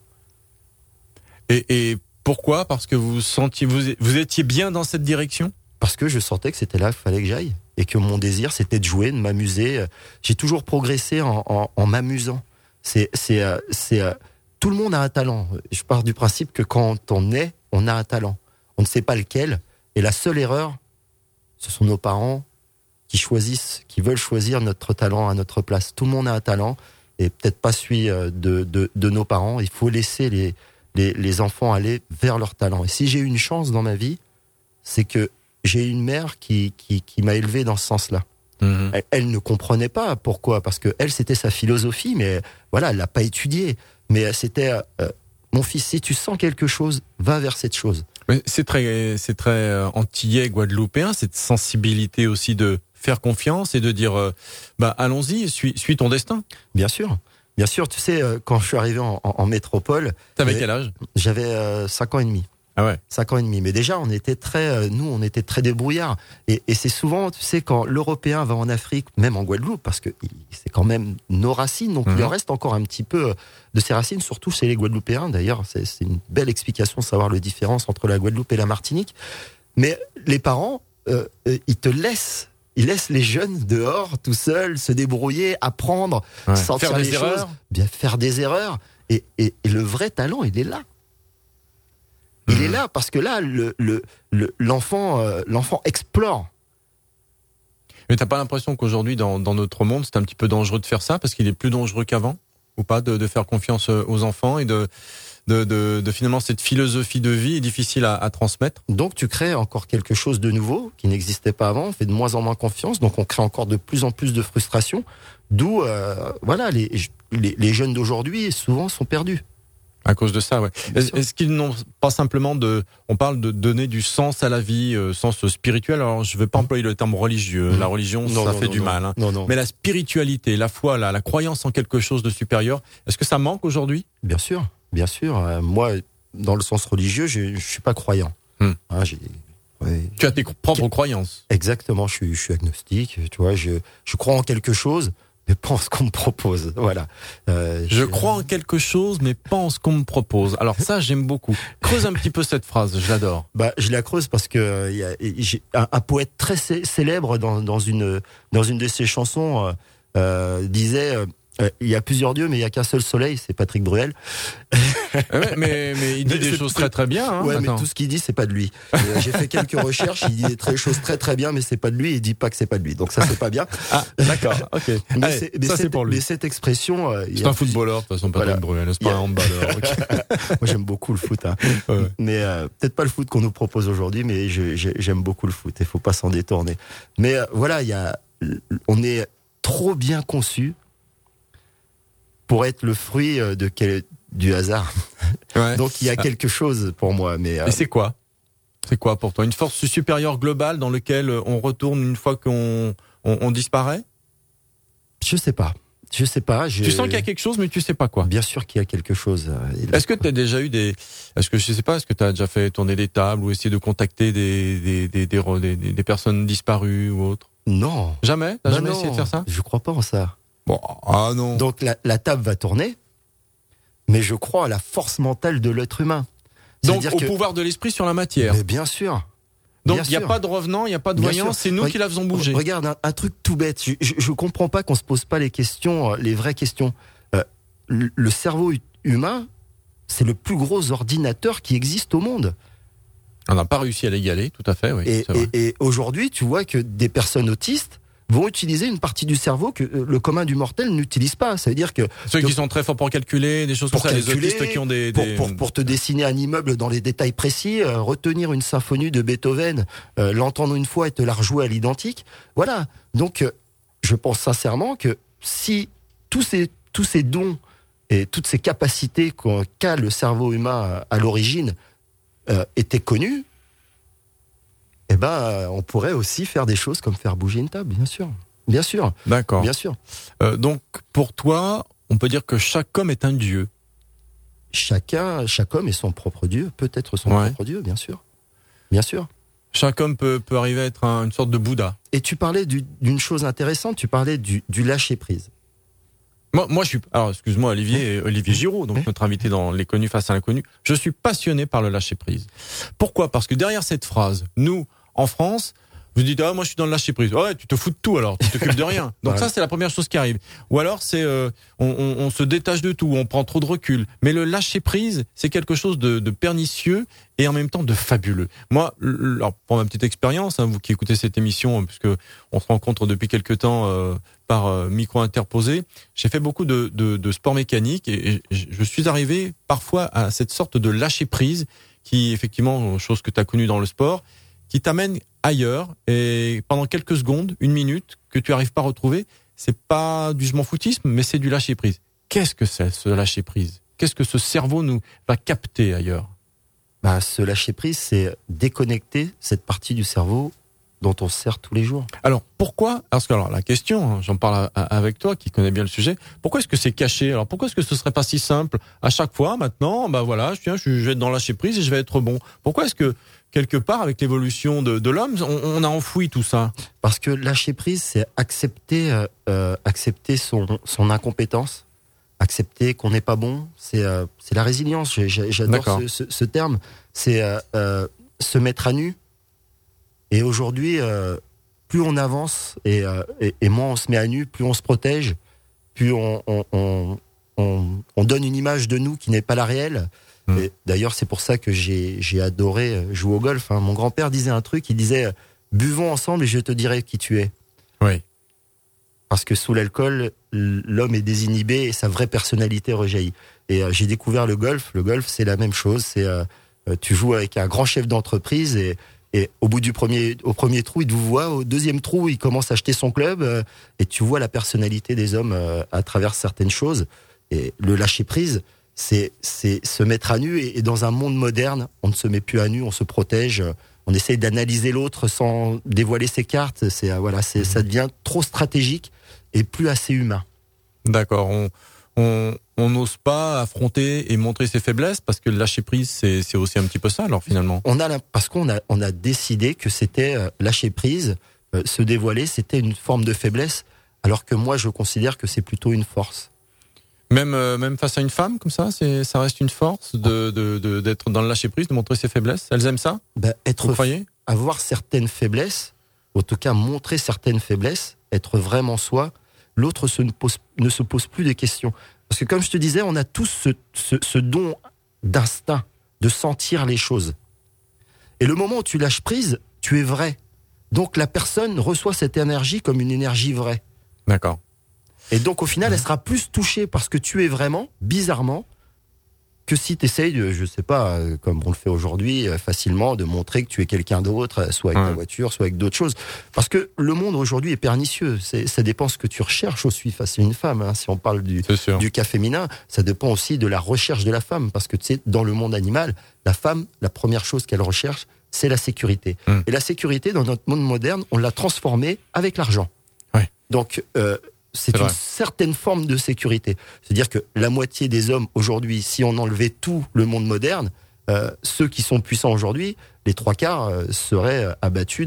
Et pourquoi ? Parce que vous étiez bien dans cette direction ? Parce que je sentais que c'était là qu'il fallait que j'aille. Et que mon désir, c'était de jouer, de m'amuser. J'ai toujours progressé en m'amusant. Tout le monde a un talent. Je pars du principe que quand on est, on a un talent. On ne sait pas lequel. Et la seule erreur, ce sont nos parents qui veulent choisir notre talent à notre place. Tout le monde a un talent. Et peut-être pas celui de nos parents. Il faut laisser les enfants aller vers leur talent. Et si j'ai eu une chance dans ma vie, c'est que j'ai une mère qui m'a élevé dans ce sens-là. Mmh. Elle ne comprenait pas pourquoi, parce que elle, c'était sa philosophie, mais voilà, elle l'a pas étudiée. Mais c'était mon fils, si tu sens quelque chose, va vers cette chose. Mais c'est très antillais, guadeloupéen, cette sensibilité aussi de faire confiance et de dire allons-y, suis ton destin. Bien sûr. Bien sûr, tu sais, quand je suis arrivé en métropole... T'avais quel âge ? J'avais 5 ans et demi. Ah ouais. 5 ans et demi. Mais déjà, on était très débrouillards. Et c'est souvent, tu sais, quand l'Européen va en Afrique, même en Guadeloupe, parce que c'est quand même nos racines, donc il en reste encore un petit peu de ces racines, surtout chez les Guadeloupéens. D'ailleurs, c'est une belle explication de savoir la différence entre la Guadeloupe et la Martinique. Mais les parents, ils laissent les jeunes dehors, tout seuls, se débrouiller, apprendre, sentir faire des les erreurs. choses, bien faire des erreurs. Et le vrai talent, il est là. Il est là parce que là, l'enfant explore. Mais t'as pas l'impression qu'aujourd'hui, dans notre monde, c'est un petit peu dangereux de faire ça parce qu'il est plus dangereux qu'avant, ou pas, de faire confiance aux enfants et de finalement cette philosophie de vie est difficile à transmettre. Donc tu crées encore quelque chose de nouveau qui n'existait pas avant, on fait de moins en moins confiance, donc on crée encore de plus en plus de frustration, d'où les jeunes d'aujourd'hui souvent sont perdus. À cause de ça, ouais. Est-ce qu'ils n'ont pas simplement on parle de donner du sens à la vie, sens spirituel. Alors, je ne veux pas employer le terme religieux. La religion, ça fait du mal. Hein. Non. Mais la spiritualité, la foi, la croyance en quelque chose de supérieur, est-ce que ça manque aujourd'hui ? Bien sûr. Moi, dans le sens religieux, je suis pas croyant. Tu as tes propres croyances. Exactement. Je suis agnostique. Tu vois, je crois en quelque chose. Mais pas en ce qu'on me propose, voilà. Je crois en quelque chose, mais pas en ce qu'on me propose. Alors ça, j'aime beaucoup. Creuse un petit peu cette phrase, je l'adore. Je la creuse parce que j'ai un poète très célèbre dans une de ses chansons disait il y a plusieurs dieux, mais il y a qu'un seul soleil, c'est Patrick Bruel. mais il dit des choses très très bien. Hein, ouais, mais tout ce qu'il dit, c'est pas de lui. J'ai fait quelques recherches, il dit des choses très très bien, mais c'est pas de lui. Il dit pas que c'est pas de lui, donc ça c'est pas bien. Ah, d'accord. Ok. C'est pour lui. Mais cette expression, c'est un footballeur de toute façon, Patrick Bruel. C'est pas un handballeur. Okay. Moi j'aime beaucoup le foot, hein. Ouais. Mais peut-être pas le foot qu'on nous propose aujourd'hui, mais j'aime beaucoup le foot. Il faut pas s'en détourner. Mais voilà, on est trop bien conçu pour être le fruit du hasard. Ouais. Donc il y a quelque chose pour moi. Mais et c'est quoi ? C'est quoi pour toi ? Une force supérieure globale dans laquelle on retourne une fois qu'on disparaît ? Je sais pas. Tu sens qu'il y a quelque chose, mais tu sais pas quoi. Bien sûr qu'il y a quelque chose. Est-ce que tu as déjà eu est-ce que tu as déjà fait tourner des tables ou essayer de contacter des personnes disparues ou autres ? Non. Jamais ? T'as jamais essayé de faire ça ? Je crois pas en ça. Bon, non. Donc la table va tourner, mais je crois à la force mentale de l'être humain. Donc au pouvoir de l'esprit sur la matière. Mais bien sûr. Donc il n'y a pas de revenant, il n'y a pas de voyant, c'est nous qui la faisons bouger. Regarde, un truc tout bête, je comprends pas qu'on se pose pas les questions, les vraies questions. Le cerveau humain, c'est le plus gros ordinateur qui existe au monde. On n'a pas réussi à l'égaler, tout à fait, oui. Et aujourd'hui, tu vois que des personnes autistes vont utiliser une partie du cerveau que le commun du mortel n'utilise pas. Ça veut dire que ceux qui sont très forts pour calculer des choses comme ça, les autistes qui ont pour te dessiner un immeuble dans les détails précis, retenir une symphonie de Beethoven, l'entendre une fois et te la rejouer à l'identique. Voilà. Donc je pense sincèrement que si tous ces dons et toutes ces capacités qu'a le cerveau humain à l'origine étaient connus, on pourrait aussi faire des choses comme faire bouger une table, bien sûr. D'accord. Bien sûr. Donc, pour toi, on peut dire que chaque homme est un dieu. chaque homme est son propre Dieu, peut être son propre Dieu, bien sûr. Bien sûr. Chaque homme peut arriver à être une sorte de Bouddha. Et tu parlais d'une chose intéressante, tu parlais du lâcher-prise. Moi, je suis. Alors, excuse-moi, Olivier Giraud, donc notre invité dans Les Connus face à l'inconnu. Je suis passionné par le lâcher prise. Pourquoi ? Parce que derrière cette phrase, nous, en France, vous dites moi je suis dans le lâcher prise. Ouais, tu te fous de tout alors, tu t'occupes de rien. Donc ça c'est la première chose qui arrive. Ou alors c'est on se détache de tout, on prend trop de recul. Mais le lâcher prise, c'est quelque chose de pernicieux et en même temps de fabuleux. Moi, alors pour ma petite expérience, vous qui écoutez cette émission, puisque on se rencontre depuis quelque temps par micro interposé, j'ai fait beaucoup de sport mécanique et je suis arrivé parfois à cette sorte de lâcher prise qui effectivement, chose que tu as connue dans le sport, qui t'amène ailleurs et pendant quelques secondes, une minute, que tu n'arrives pas à retrouver, c'est pas du je m'en foutisme, mais c'est du lâcher prise. Qu'est-ce que c'est ce lâcher prise ? Qu'est-ce que ce cerveau nous va capter ailleurs ? Ce lâcher prise, c'est déconnecter cette partie du cerveau dont on se sert tous les jours. Alors pourquoi ? Parce que la question, j'en parle avec toi qui connais bien le sujet. Pourquoi est-ce que c'est caché ? Alors pourquoi est-ce que ce serait pas si simple ? À chaque fois, maintenant, je vais être dans le lâcher prise et je vais être bon. Pourquoi est-ce que quelque part, avec l'évolution de l'homme, on a enfoui tout ça ? Parce que lâcher prise, c'est accepter son incompétence, accepter qu'on n'est pas bon. C'est la résilience. J'adore ce terme. C'est se mettre à nu. Et aujourd'hui, plus on avance et moins on se met à nu, plus on se protège, plus on donne une image de nous qui n'est pas la réelle. Et d'ailleurs, c'est pour ça que j'ai adoré jouer au golf. Mon grand-père disait un truc, il disait « Buvons ensemble et je te dirai qui tu es ». Oui. Parce que sous l'alcool, l'homme est désinhibé et sa vraie personnalité rejaillit. Et j'ai découvert le golf. Le golf, c'est la même chose. C'est tu joues avec un grand chef d'entreprise et au bout au premier trou, il te voit. Au deuxième trou, il commence à acheter son club et tu vois la personnalité des hommes à travers certaines choses. Et le lâcher prise, c'est se mettre à nu et dans un monde moderne, on ne se met plus à nu, on se protège, on essaye d'analyser l'autre sans dévoiler ses cartes. Ça devient trop stratégique et plus assez humain. D'accord. On n'ose pas affronter et montrer ses faiblesses parce que le lâcher prise, c'est aussi un petit peu ça alors finalement. Parce qu'on a décidé que c'était lâcher prise, se dévoiler, c'était une forme de faiblesse, alors que moi je considère que c'est plutôt une force. Même face à une femme comme ça, ça reste une force d'être dans le lâcher prise, de montrer ses faiblesses. Elles aiment ça ? Vous croyez ? Avoir certaines faiblesses, en tout cas montrer certaines faiblesses, être vraiment soi. L'autre ne se pose plus de questions. Parce que comme je te disais, on a tous ce don d'instinct de sentir les choses. Et le moment où tu lâches prise, tu es vrai. Donc la personne reçoit cette énergie comme une énergie vraie. D'accord. Et donc au final, elle sera plus touchée parce que tu es vraiment, bizarrement, que si tu essayes, je sais pas, comme on le fait aujourd'hui, facilement, de montrer que tu es quelqu'un d'autre, soit avec ta voiture, soit avec d'autres choses. Parce que le monde aujourd'hui est pernicieux. Ça dépend ce que tu recherches aussi face à une femme. Si on parle du cas féminin, ça dépend aussi de la recherche de la femme. Parce que tu sais, dans le monde animal, la femme, la première chose qu'elle recherche, c'est la sécurité. Et la sécurité, dans notre monde moderne, on l'a transformée avec l'argent. Ouais. Donc, c'est une certaine forme de sécurité. C'est-à-dire que la moitié des hommes aujourd'hui, si on enlevait tout le monde moderne, ceux qui sont puissants aujourd'hui, les 3/4 seraient abattus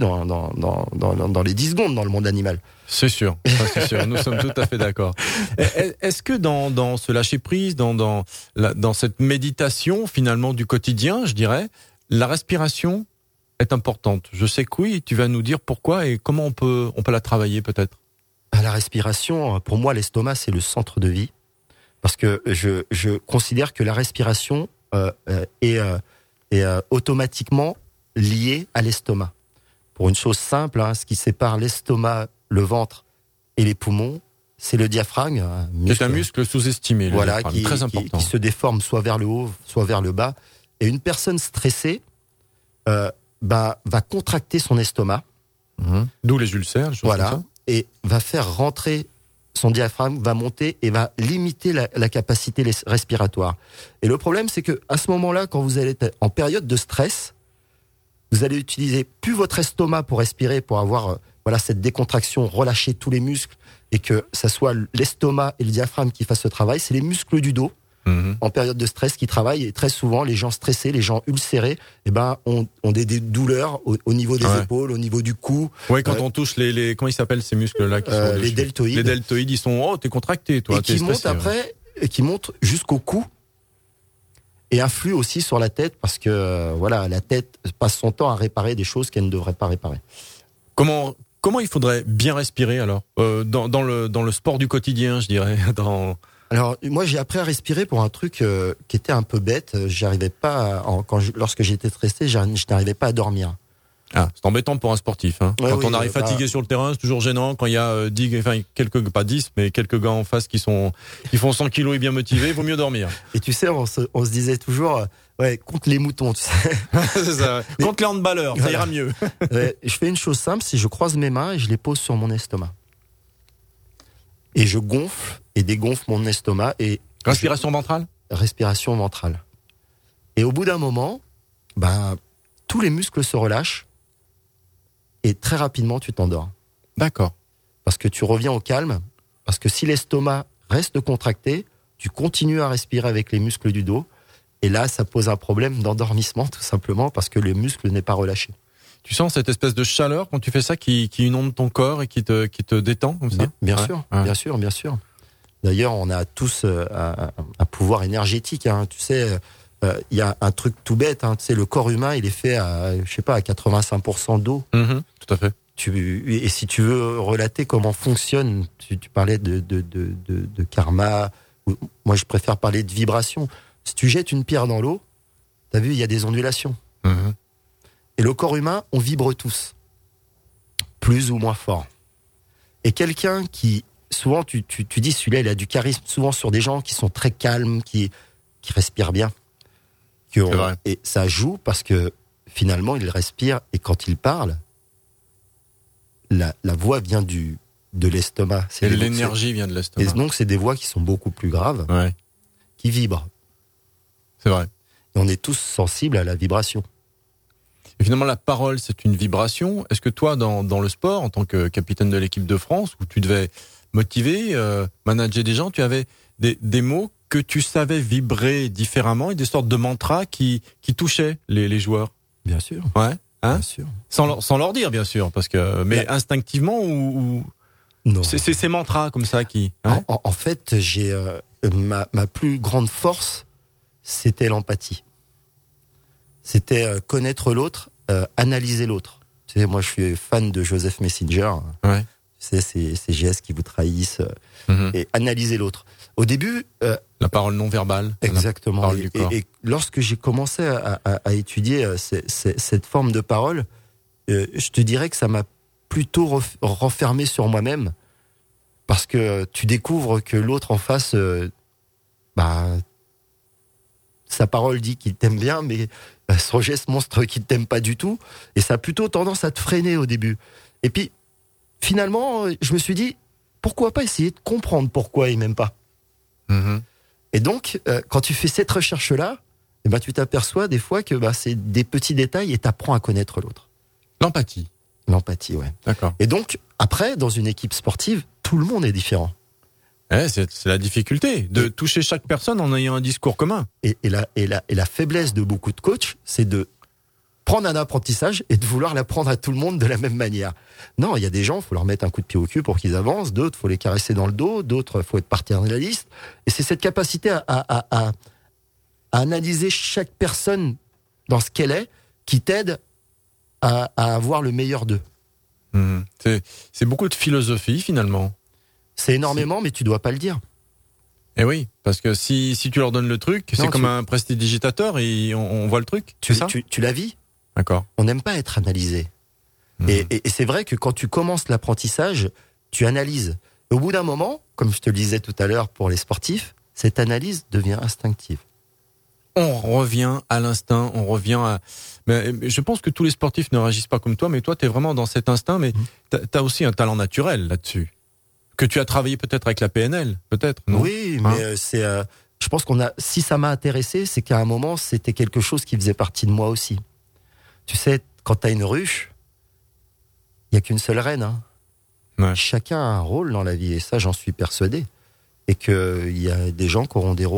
dans les 10 secondes dans le monde animal. C'est sûr, c'est sûr. Nous sommes tout à fait d'accord. Est-ce que dans ce lâcher prise, dans cette méditation finalement du quotidien, je dirais, la respiration est importante. Je sais que oui, tu vas nous dire pourquoi et comment on peut la travailler peut-être. La respiration, pour moi, l'estomac, c'est le centre de vie. Parce que je considère que la respiration est automatiquement liée à l'estomac. Pour une chose simple, ce qui sépare l'estomac, le ventre et les poumons, c'est le diaphragme. C'est un muscle sous-estimé, voilà, très important. Qui se déforme soit vers le haut, soit vers le bas. Et une personne stressée va contracter son estomac. D'où les ulcères, les choses comme ça. Et va faire rentrer son diaphragme, va monter et va limiter la capacité respiratoire. Et le problème, c'est que à ce moment-là, quand vous allez être en période de stress, vous allez utiliser plus votre estomac pour respirer, pour avoir cette décontraction, relâcher tous les muscles et que ça soit l'estomac et le diaphragme qui fassent ce travail. C'est les muscles du dos en période de stress qui travaillent. Et très souvent, les gens stressés, les gens ulcérés, ont des douleurs au niveau des épaules, au niveau du cou. Oui, quand on touche les comment ils s'appellent ces muscles-là qui sont les deltoïdes. Les deltoïdes, ils sont t'es contracté, toi. Et qui montent après, et qui montent jusqu'au cou. Et influent aussi sur la tête parce que la tête passe son temps à réparer des choses qu'elle ne devrait pas réparer. Comment il faudrait bien respirer alors dans le sport du quotidien, je dirais. Alors moi j'ai appris à respirer pour un truc qui était un peu bête. J'arrivais pas lorsque j'étais stressé, je n'arrivais pas à dormir. Ah, c'est embêtant pour un sportif. Hein. Ouais, quand on arrive fatigué sur le terrain, c'est toujours gênant. Quand il y a quelques gars en face qui font 100 kilos et bien motivés, il vaut mieux dormir. Et tu sais, on se disait toujours, contre les moutons, tu sais. C'est ça. Contre les handballeurs, ça ira mieux. Je fais une chose simple, c'est je croise mes mains et je les pose sur mon estomac. Et je gonfle et dégonfle mon estomac. Respiration ventrale ? Respiration ventrale. Et au bout d'un moment, tous les muscles se relâchent. Et très rapidement, tu t'endors. D'accord. Parce que tu reviens au calme. Parce que si l'estomac reste contracté, tu continues à respirer avec les muscles du dos. Et là, ça pose un problème d'endormissement, tout simplement, parce que le muscle n'est pas relâché. Tu sens cette espèce de chaleur quand tu fais ça qui inonde ton corps et qui te détend comme ça ? Bien sûr. D'ailleurs, on a tous un pouvoir énergétique. Hein. Tu sais, il y a un truc tout bête. Hein. Tu sais, le corps humain, il est fait à 85% d'eau. Tout à fait. Et si tu veux relater comment fonctionne, tu parlais de karma. Moi, je préfère parler de vibration. Si tu jettes une pierre dans l'eau, t'as vu, il y a des ondulations. Et le corps humain, on vibre tous, plus ou moins fort. Et quelqu'un qui, souvent, tu dis, celui-là, il a du charisme, souvent sur des gens qui sont très calmes, qui respirent bien. Et ça joue parce que finalement, il respire et quand il parle, la voix vient de l'estomac. Et l'énergie vient de l'estomac. Et donc, c'est des voix qui sont beaucoup plus graves, qui vibrent. C'est vrai. Et on est tous sensibles à la vibration. Et finalement, la parole, c'est une vibration. Est-ce que toi, dans le sport, en tant que capitaine de l'équipe de France, où tu devais motiver, manager des gens, tu avais des mots que tu savais vibrer différemment et des sortes de mantras qui touchaient les joueurs? Bien sûr. Ouais. Hein? Bien sûr. Sans leur dire, bien sûr, parce que mais instinctivement ou non. C'est ces mantras comme ça qui. Hein? En fait, j'ai ma plus grande force, c'était l'empathie. C'était connaître l'autre, analyser l'autre. Tu sais, moi, je suis fan de Joseph Messenger. Ouais. Tu sais, ces gestes qui vous trahissent et analyser l'autre. Au début, la parole non verbale. Exactement. Parole du corps. Et lorsque j'ai commencé à étudier cette forme de parole, je te dirais que ça m'a plutôt renfermé sur moi-même, parce que tu découvres que l'autre en face, sa parole dit qu'il t'aime bien, mais son geste montre qu'il t'aime pas du tout, et ça a plutôt tendance à te freiner au début. Et puis, finalement, je me suis dit, pourquoi pas essayer de comprendre pourquoi il m'aime pas. Et donc, quand tu fais cette recherche-là, tu t'aperçois des fois que c'est des petits détails et t'apprends à connaître l'autre. L'empathie. L'empathie, ouais. D'accord. Et donc, après, dans une équipe sportive, tout le monde est différent. C'est la difficulté de toucher chaque personne en ayant un discours commun. Et la faiblesse de beaucoup de coachs, c'est de prendre un apprentissage et de vouloir l'apprendre à tout le monde de la même manière. Non, il y a des gens, il faut leur mettre un coup de pied au cul pour qu'ils avancent, d'autres, il faut les caresser dans le dos, d'autres, il faut être paternaliste. Et c'est cette capacité à analyser chaque personne dans ce qu'elle est qui t'aide à avoir le meilleur d'eux. C'est beaucoup de philosophie, finalement. C'est énormément, mais tu dois pas le dire. Eh oui, parce que si tu leur donnes le truc, c'est comme un prestidigitateur et on voit le truc. Tu la vis. D'accord. On n'aime pas être analysé. Et c'est vrai que quand tu commences l'apprentissage, tu analyses. Et au bout d'un moment, comme je te le disais tout à l'heure pour les sportifs, cette analyse devient instinctive. On revient à l'instinct, Mais je pense que tous les sportifs ne réagissent pas comme toi, mais toi, tu es vraiment dans cet instinct, mais t'as aussi un talent naturel là-dessus. Que tu as travaillé peut-être avec la PNL, peut-être, non ? Oui, mais je pense si ça m'a intéressé, c'est qu'à un moment, c'était quelque chose qui faisait partie de moi aussi. Tu sais, quand t'as une ruche, il y a qu'une seule reine. Hein. Ouais. Chacun a un rôle dans la vie, et ça, j'en suis persuadé. Et qu'il y a des gens qui auront des rôles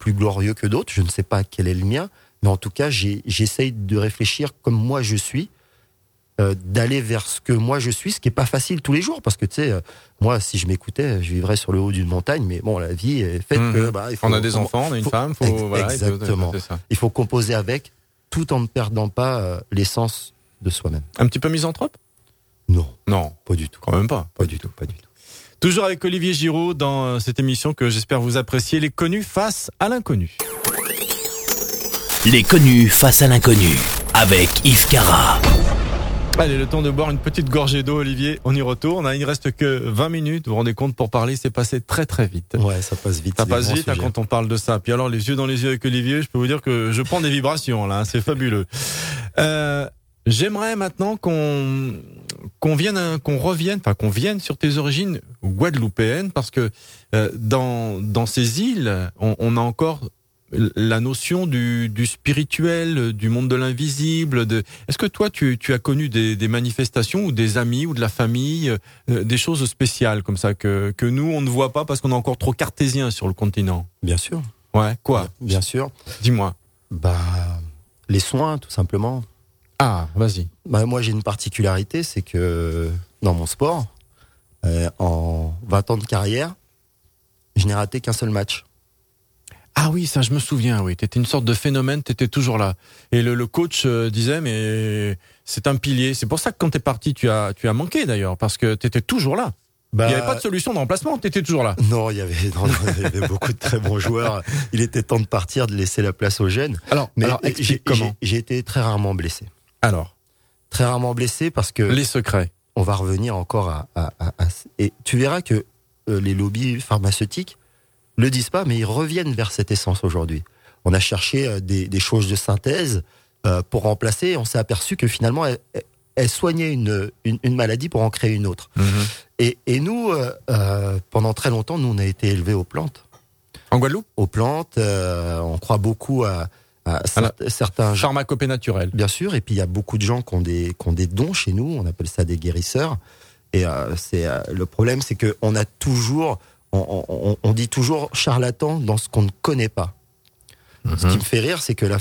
plus glorieux que d'autres. Je ne sais pas quel est le mien, mais en tout cas, j'essaye de réfléchir comme moi je suis, d'aller vers ce que moi je suis, ce qui est pas facile tous les jours, parce que tu sais, moi, si je m'écoutais, je vivrais sur le haut d'une montagne, mais bon, la vie est faite que on a des enfants, on a une femme, exactement. Il faut composer avec, tout en ne perdant pas l'essence de soi-même. Un petit peu misanthrope ? Non, pas du tout. Quand même pas. Pas du tout. Toujours avec Olivier Giraud dans cette émission que j'espère vous apprécier, les connus face à l'inconnu. Les connus face à l'inconnu avec Yves Cara. Allez, le temps de boire une petite gorgée d'eau, Olivier. On y retourne. Il ne reste que 20 minutes. Vous vous rendez compte, pour parler, c'est passé très très vite. Ouais, ça passe vite. Ça passe vite quand on parle de ça. Puis alors, les yeux dans les yeux avec Olivier, je peux vous dire que je prends des vibrations là. C'est fabuleux. J'aimerais maintenant qu'on vienne sur tes origines guadeloupéennes, parce que dans ces îles, on a encore la notion du spirituel, du monde de l'invisible. Est-ce que toi, tu as connu des manifestations ou des amis ou de la famille, des choses spéciales comme ça que nous, on ne voit pas parce qu'on est encore trop cartésien sur le continent? Bien sûr. Ouais, quoi? Bien sûr. Dis-moi. Les soins, tout simplement. Ah, vas-y. Moi, j'ai une particularité, c'est que dans mon sport, en 20 ans de carrière, je n'ai raté qu'un seul match. Ah oui, ça, je me souviens, oui. T'étais une sorte de phénomène, t'étais toujours là. Et le coach disait, mais c'est un pilier. C'est pour ça que quand t'es parti, tu as manqué d'ailleurs, parce que t'étais toujours là. Il n'y avait pas de solution de remplacement, t'étais toujours là. Non, il y avait beaucoup de très bons joueurs. Il était temps de partir, de laisser la place aux jeunes. Alors explique comment. J'ai été très rarement blessé. Alors, très rarement blessé parce que les secrets. On va revenir encore et tu verras que les lobbies pharmaceutiques le disent pas, mais ils reviennent vers cette essence aujourd'hui. On a cherché des choses de synthèse pour remplacer. On s'est aperçu que finalement, elle soignait une maladie pour en créer une autre. Mm-hmm. Et nous, pendant très longtemps, nous, on a été élevés aux plantes. En Guadeloupe ? Aux plantes. On croit beaucoup à certains pharmacopée naturelle. Bien sûr. Et puis il y a beaucoup de gens qui ont des dons chez nous. On appelle ça des guérisseurs. Et le problème, c'est que on a toujours, on dit toujours charlatan dans ce qu'on ne connaît pas. Mm-hmm. Ce qui me fait rire, c'est que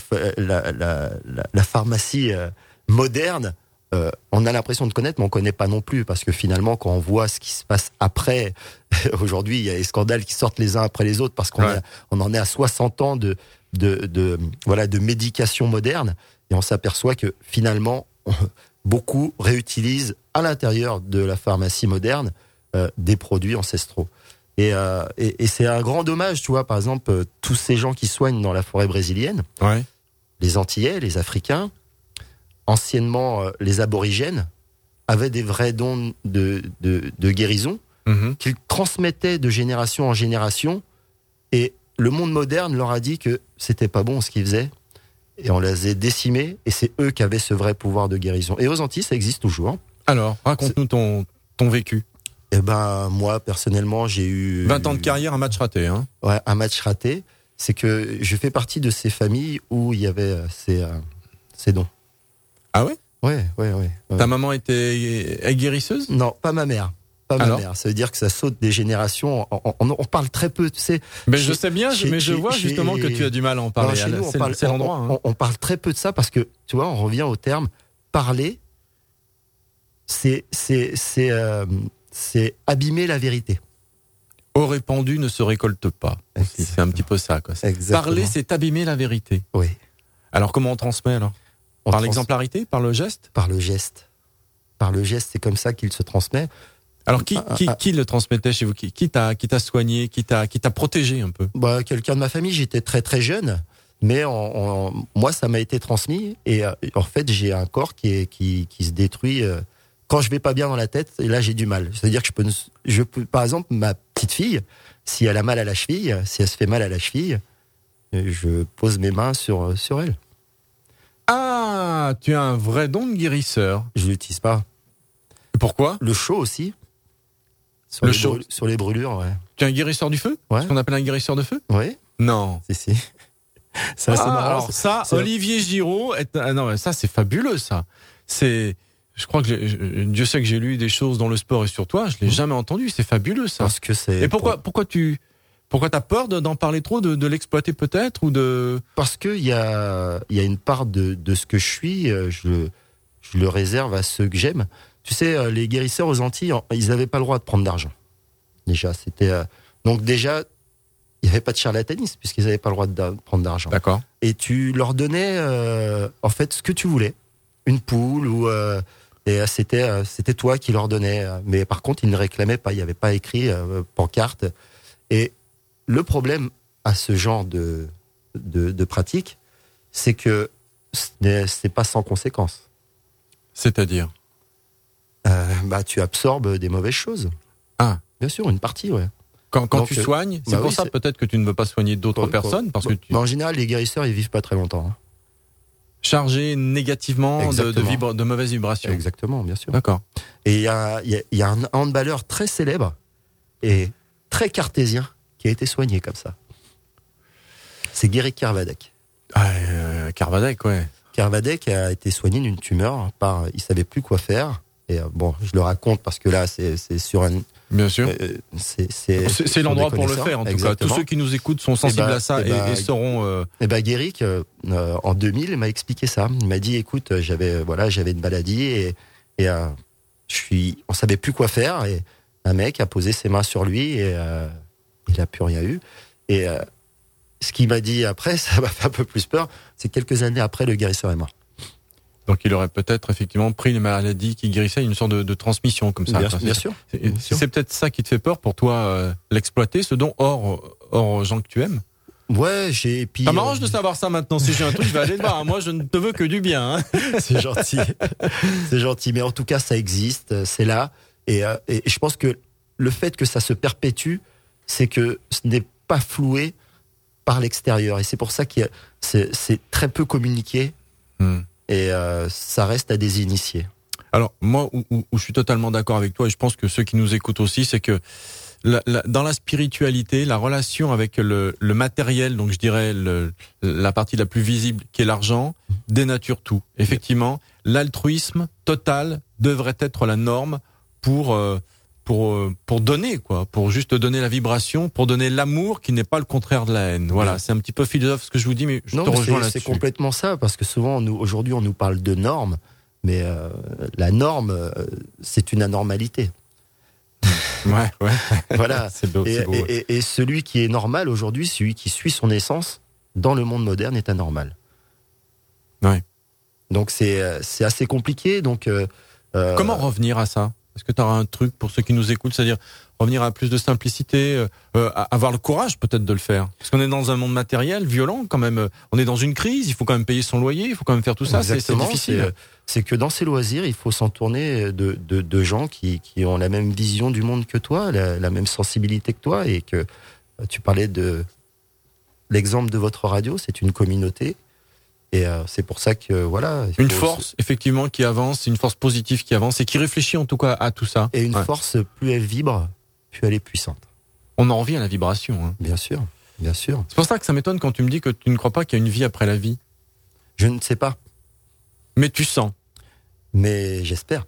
la pharmacie moderne, on a l'impression de connaître, mais on connaît pas non plus, parce que finalement, quand on voit ce qui se passe après, aujourd'hui, il y a des scandales qui sortent les uns après les autres, parce qu'on en est à 60 ans de médication moderne, et on s'aperçoit que finalement, beaucoup réutilisent à l'intérieur de la pharmacie moderne des produits ancestraux. Et c'est un grand dommage, tu vois, par exemple, tous ces gens qui soignent dans la forêt brésilienne, les Antillais, les Africains, anciennement les aborigènes, avaient des vrais dons de guérison qu'ils transmettaient de génération en génération, et le monde moderne leur a dit que c'était pas bon ce qu'ils faisaient, et on les a décimés, et c'est eux qui avaient ce vrai pouvoir de guérison. Et aux Antilles, ça existe toujours. Alors, raconte-nous ton vécu. Moi, personnellement, j'ai eu 20 ans de carrière, un match raté, hein. Ouais, un match raté. C'est que je fais partie de ces familles où il y avait ces dons. Ah ouais? Ouais. Ta maman était guérisseuse? Non, pas ma mère. Mère. Ça veut dire que ça saute des générations. On parle très peu, tu sais. Mais je sais bien, mais je vois justement que tu as du mal à en parler. Chez nous, c'est l'endroit. Hein. On parle très peu de ça parce que, tu vois, on revient au terme parler. C'est abîmer la vérité. Au répandu ne se récolte pas. Exactement. C'est un petit peu ça, quoi. Parler, c'est abîmer la vérité. Oui. Alors comment on transmet alors? Par l'exemplarité, par le geste? Par le geste. Par le geste, c'est comme ça qu'il se transmet. Alors qui le transmettait chez vous? Qui t'a soigné, qui t'a protégé un peu? Quelqu'un de ma famille. J'étais très très jeune, mais moi ça m'a été transmis, et en fait j'ai un corps qui se détruit quand je vais pas bien dans la tête, et là j'ai du mal. C'est-à-dire que je peux par exemple, ma petite fille, si elle a mal à la cheville, si elle se fait mal à la cheville, je pose mes mains sur elle. Ah, tu as un vrai don de guérisseur. Je l'utilise pas. Pourquoi? Le chaud aussi. Sur les brûlures, ouais. Tu es un guérisseur du feu? Ouais. Ce qu'on appelle un guérisseur de feu? Oui. Non. Si. Ça, c'est marrant. Alors ça, Olivier Giraud, non, ça c'est fabuleux, ça. Je crois que Dieu sait que j'ai lu des choses dans le sport et sur toi, je l'ai jamais entendu. C'est fabuleux, ça. Parce que c'est. Et pourquoi tu Pourquoi t'as peur d'en parler trop, de l'exploiter peut-être, ou de... Parce que il y a une part de ce que je suis, je le réserve à ceux que j'aime. Tu sais, les guérisseurs aux Antilles, ils n'avaient pas le droit de prendre d'argent. Déjà, c'était donc déjà, il n'y avait pas de charlatanisme puisqu'ils n'avaient pas le droit de prendre d'argent. D'accord. Et tu leur donnais en fait ce que tu voulais, une poule ou et c'était toi qui leur donnais. Mais par contre, ils ne réclamaient pas, il n'y avait pas écrit pancarte. Et le problème à ce genre de pratique, c'est que c'est pas sans conséquence. C'est-à-dire tu absorbes des mauvaises choses. Ah. Bien sûr, une partie, ouais. Quand tu soignes, c'est pour ça peut-être que tu ne veux pas soigner d'autres personnes, parce que en général, les guérisseurs, ils vivent pas très longtemps. Hein. Chargés négativement de mauvaises vibrations. Exactement, bien sûr. D'accord. Et il y a un handballeur très célèbre et très cartésien qui a été soigné comme ça. C'est Guéric Kervadec. Kervadec, ouais. Kervadec a été soigné d'une tumeur il savait plus quoi faire. Et je le raconte parce que là, c'est sur un... Bien sûr. C'est l'endroit pour le faire, en tout cas. Tous ceux qui nous écoutent sont sensibles à ça et sauront... Guéric, en 2000, il m'a expliqué ça. Il m'a dit, écoute, j'avais une maladie et on savait plus quoi faire. Et un mec a posé ses mains sur lui et il a plus rien eu. Et ce qu'il m'a dit après, ça m'a fait un peu plus peur, c'est quelques années après, le guérisseur est mort. Donc il aurait peut-être effectivement pris les maladies qui guérissaient, une sorte de transmission comme ça. Bien sûr. C'est peut-être ça qui te fait peur pour toi, l'exploiter, ce don hors gens que tu aimes. Ouais, puis ça m'arrange de savoir ça maintenant. Si j'ai un truc, je vais aller le voir. Moi, je ne te veux que du bien. Hein. C'est gentil. C'est gentil. Mais en tout cas, ça existe, c'est là. Et je pense que le fait que ça se perpétue, c'est que ce n'est pas floué par l'extérieur. Et c'est pour ça que c'est très peu communiqué. Et ça reste à des initiés. Alors, moi, où je suis totalement d'accord avec toi, et je pense que ceux qui nous écoutent aussi, c'est que dans la spiritualité, la relation avec le matériel, donc je dirais la partie la plus visible, qui est l'argent, dénature tout. Effectivement, l'altruisme total devrait être la norme pour donner, quoi, pour juste donner la vibration, pour donner l'amour qui n'est pas le contraire de la haine. Voilà, c'est un petit peu philosophe ce que je vous dis, mais je te rejoins là-dessus. C'est complètement ça, parce que souvent, aujourd'hui, on nous parle de normes, mais la norme, c'est une anormalité. Ouais. Voilà. C'est beau, c'est beau. Et celui qui est normal aujourd'hui, celui qui suit son essence dans le monde moderne est anormal. Ouais. Donc c'est assez compliqué. Donc comment revenir à ça ? Est-ce que tu auras un truc pour ceux qui nous écoutent, c'est-à-dire revenir à plus de simplicité, avoir le courage peut-être de le faire ? Parce qu'on est dans un monde matériel violent quand même. On est dans une crise, il faut quand même payer son loyer, il faut quand même faire tout ça. Exactement, c'est difficile. C'est que dans ces loisirs, il faut s'entourer de gens qui ont la même vision du monde que toi, la même sensibilité que toi, et que tu parlais de l'exemple de votre radio, c'est une communauté. Et c'est pour ça que voilà. Une force effectivement qui avance, une force positive qui avance et qui réfléchit en tout cas à tout ça. Et une force, plus elle vibre, plus elle est puissante. On en revient à la vibration. Hein. Bien sûr, bien sûr. C'est pour ça que ça m'étonne quand tu me dis que tu ne crois pas qu'il y a une vie après la vie. Je ne sais pas. Mais tu sens. Mais j'espère.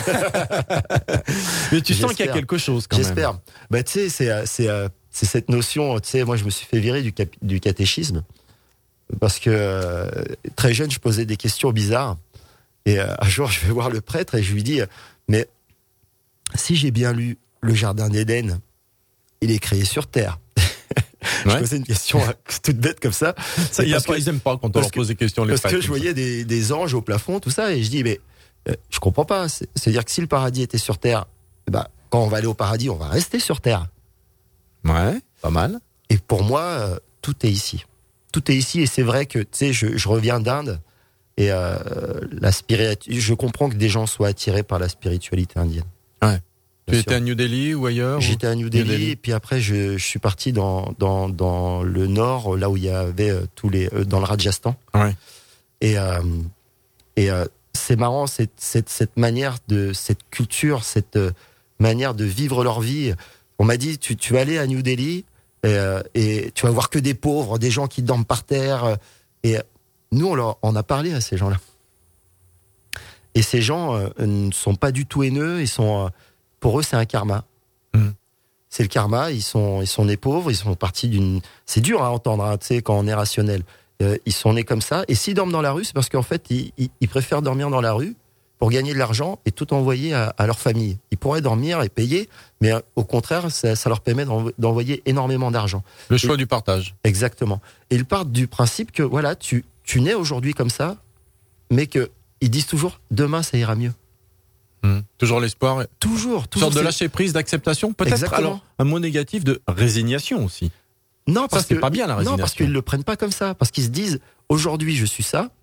Mais tu sens qu'il y a quelque chose quand même. J'espère. Bah tu sais, c'est cette notion. Tu sais, moi je me suis fait virer du catéchisme. Parce que très jeune, je posais des questions bizarres. Et un jour, je vais voir le prêtre et je lui dis, mais si j'ai bien lu le Jardin d'Éden, il est créé sur Terre. Je posais une question toute bête comme ça. Ils n'aiment pas quand on leur pose des questions. Parce que je voyais des anges au plafond, tout ça, et je dis, mais je comprends pas. C'est-à-dire que si le paradis était sur Terre, quand on va aller au paradis, on va rester sur Terre. Ouais, pas mal. Et pour moi, tout est ici. Tout est ici, et c'est vrai que, tu sais, je reviens d'Inde, et je comprends que des gens soient attirés par la spiritualité indienne. Ouais. Tu étais à New Delhi ou ailleurs? J'étais à New Delhi, et puis après, je suis parti dans le nord, là où il y avait dans le Rajasthan. Ouais. Et c'est marrant, cette manière cette culture, cette manière de vivre leur vie. On m'a dit, tu vas aller à New Delhi, et tu vas voir que des pauvres, des gens qui dorment par terre. Et nous, on a parlé à ces gens-là. Et ces gens ne sont pas du tout haineux. Pour eux, c'est un karma. C'est le karma. Ils sont nés pauvres. Ils sont partis d'une. C'est dur à entendre, hein, tu sais, quand on est rationnel. Ils sont nés comme ça. Et s'ils dorment dans la rue, c'est parce qu'en fait, ils préfèrent dormir dans la rue pour gagner de l'argent et tout envoyer à leur famille. Ils pourraient dormir et payer, mais au contraire, ça leur permet d'envoyer énormément d'argent. Le choix du partage. Exactement. Et ils partent du principe que voilà, tu nais aujourd'hui comme ça, mais que ils disent toujours demain ça ira mieux. Toujours l'espoir. Toujours. Une sorte de lâcher prise, d'acceptation, peut-être. Exactement. Alors un mot négatif de résignation aussi. Non, parce c'est que pas bien la résignation. Non, parce qu'ils le prennent pas comme ça, parce qu'ils se disent aujourd'hui je suis ça,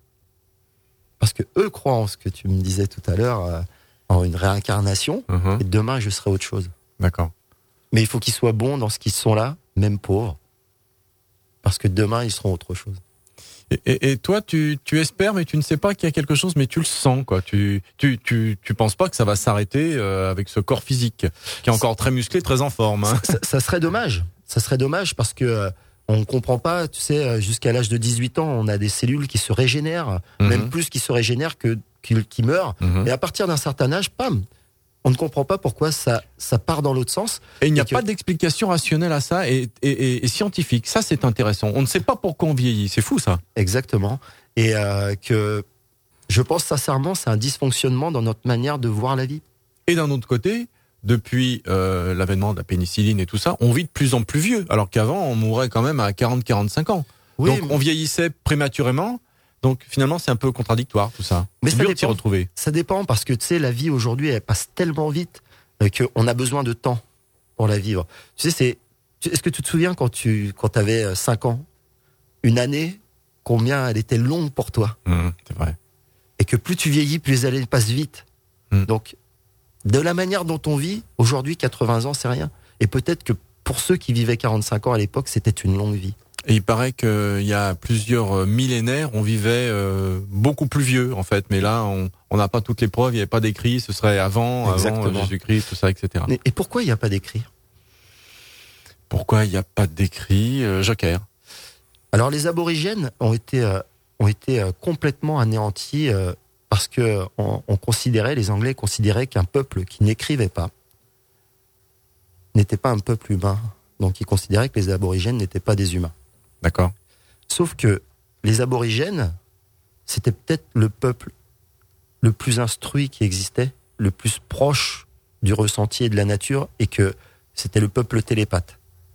parce que eux croient en ce que tu me disais tout à l'heure, en une réincarnation, et demain je serai autre chose. D'accord. Mais il faut qu'ils soient bons dans ce qu'ils sont là, même pauvres, parce que demain ils seront autre chose. Et toi, tu espères, mais tu ne sais pas qu'il y a quelque chose, mais tu le sens, quoi. Tu penses pas que ça va s'arrêter avec ce corps physique qui est encore très musclé, très en forme. Hein. Ça serait dommage. Ça serait dommage parce que on comprend pas. Tu sais, jusqu'à l'âge de 18 ans, on a des cellules qui se régénèrent, même plus qui se régénèrent qui meurent. Et à partir d'un certain âge, pam. On ne comprend pas pourquoi ça part dans l'autre sens. Et il n'y a pas d'explication rationnelle à ça et scientifique. Ça, c'est intéressant. On ne sait pas pourquoi on vieillit. C'est fou, ça. Exactement. Et que je pense sincèrement, c'est un dysfonctionnement dans notre manière de voir la vie. Et d'un autre côté, depuis l'avènement de la pénicilline et tout ça, on vit de plus en plus vieux. Alors qu'avant, on mourait quand même à 40-45 ans. Oui, donc, on vieillissait prématurément. Donc finalement, c'est un peu contradictoire tout ça. Mais c'est dur de s'y retrouver. Ça dépend parce que tu sais, la vie aujourd'hui, elle passe tellement vite qu'on a besoin de temps pour la vivre. Tu sais, est-ce que tu te souviens quand t'avais 5 ans, une année, combien elle était longue pour toi? C'est vrai. Et que plus tu vieillis, plus les années passent vite. Donc, de la manière dont on vit, aujourd'hui, 80 ans, c'est rien. Et peut-être que pour ceux qui vivaient 45 ans à l'époque, c'était une longue vie. Et il paraît qu'il y a plusieurs millénaires, on vivait beaucoup plus vieux, en fait. Mais là, on n'a pas toutes les preuves, il n'y avait pas d'écrit, ce serait avant Jésus-Christ, tout ça, etc. Et pourquoi il n'y a pas d'écrit? Pourquoi il n'y a pas d'écrit, Joker? Alors, les aborigènes ont été complètement anéantis parce que les Anglais considéraient qu'un peuple qui n'écrivait pas n'était pas un peuple humain. Donc, ils considéraient que les aborigènes n'étaient pas des humains. D'accord. Sauf que les aborigènes, c'était peut-être le peuple le plus instruit qui existait, le plus proche du ressenti et de la nature, et que c'était le peuple télépathe.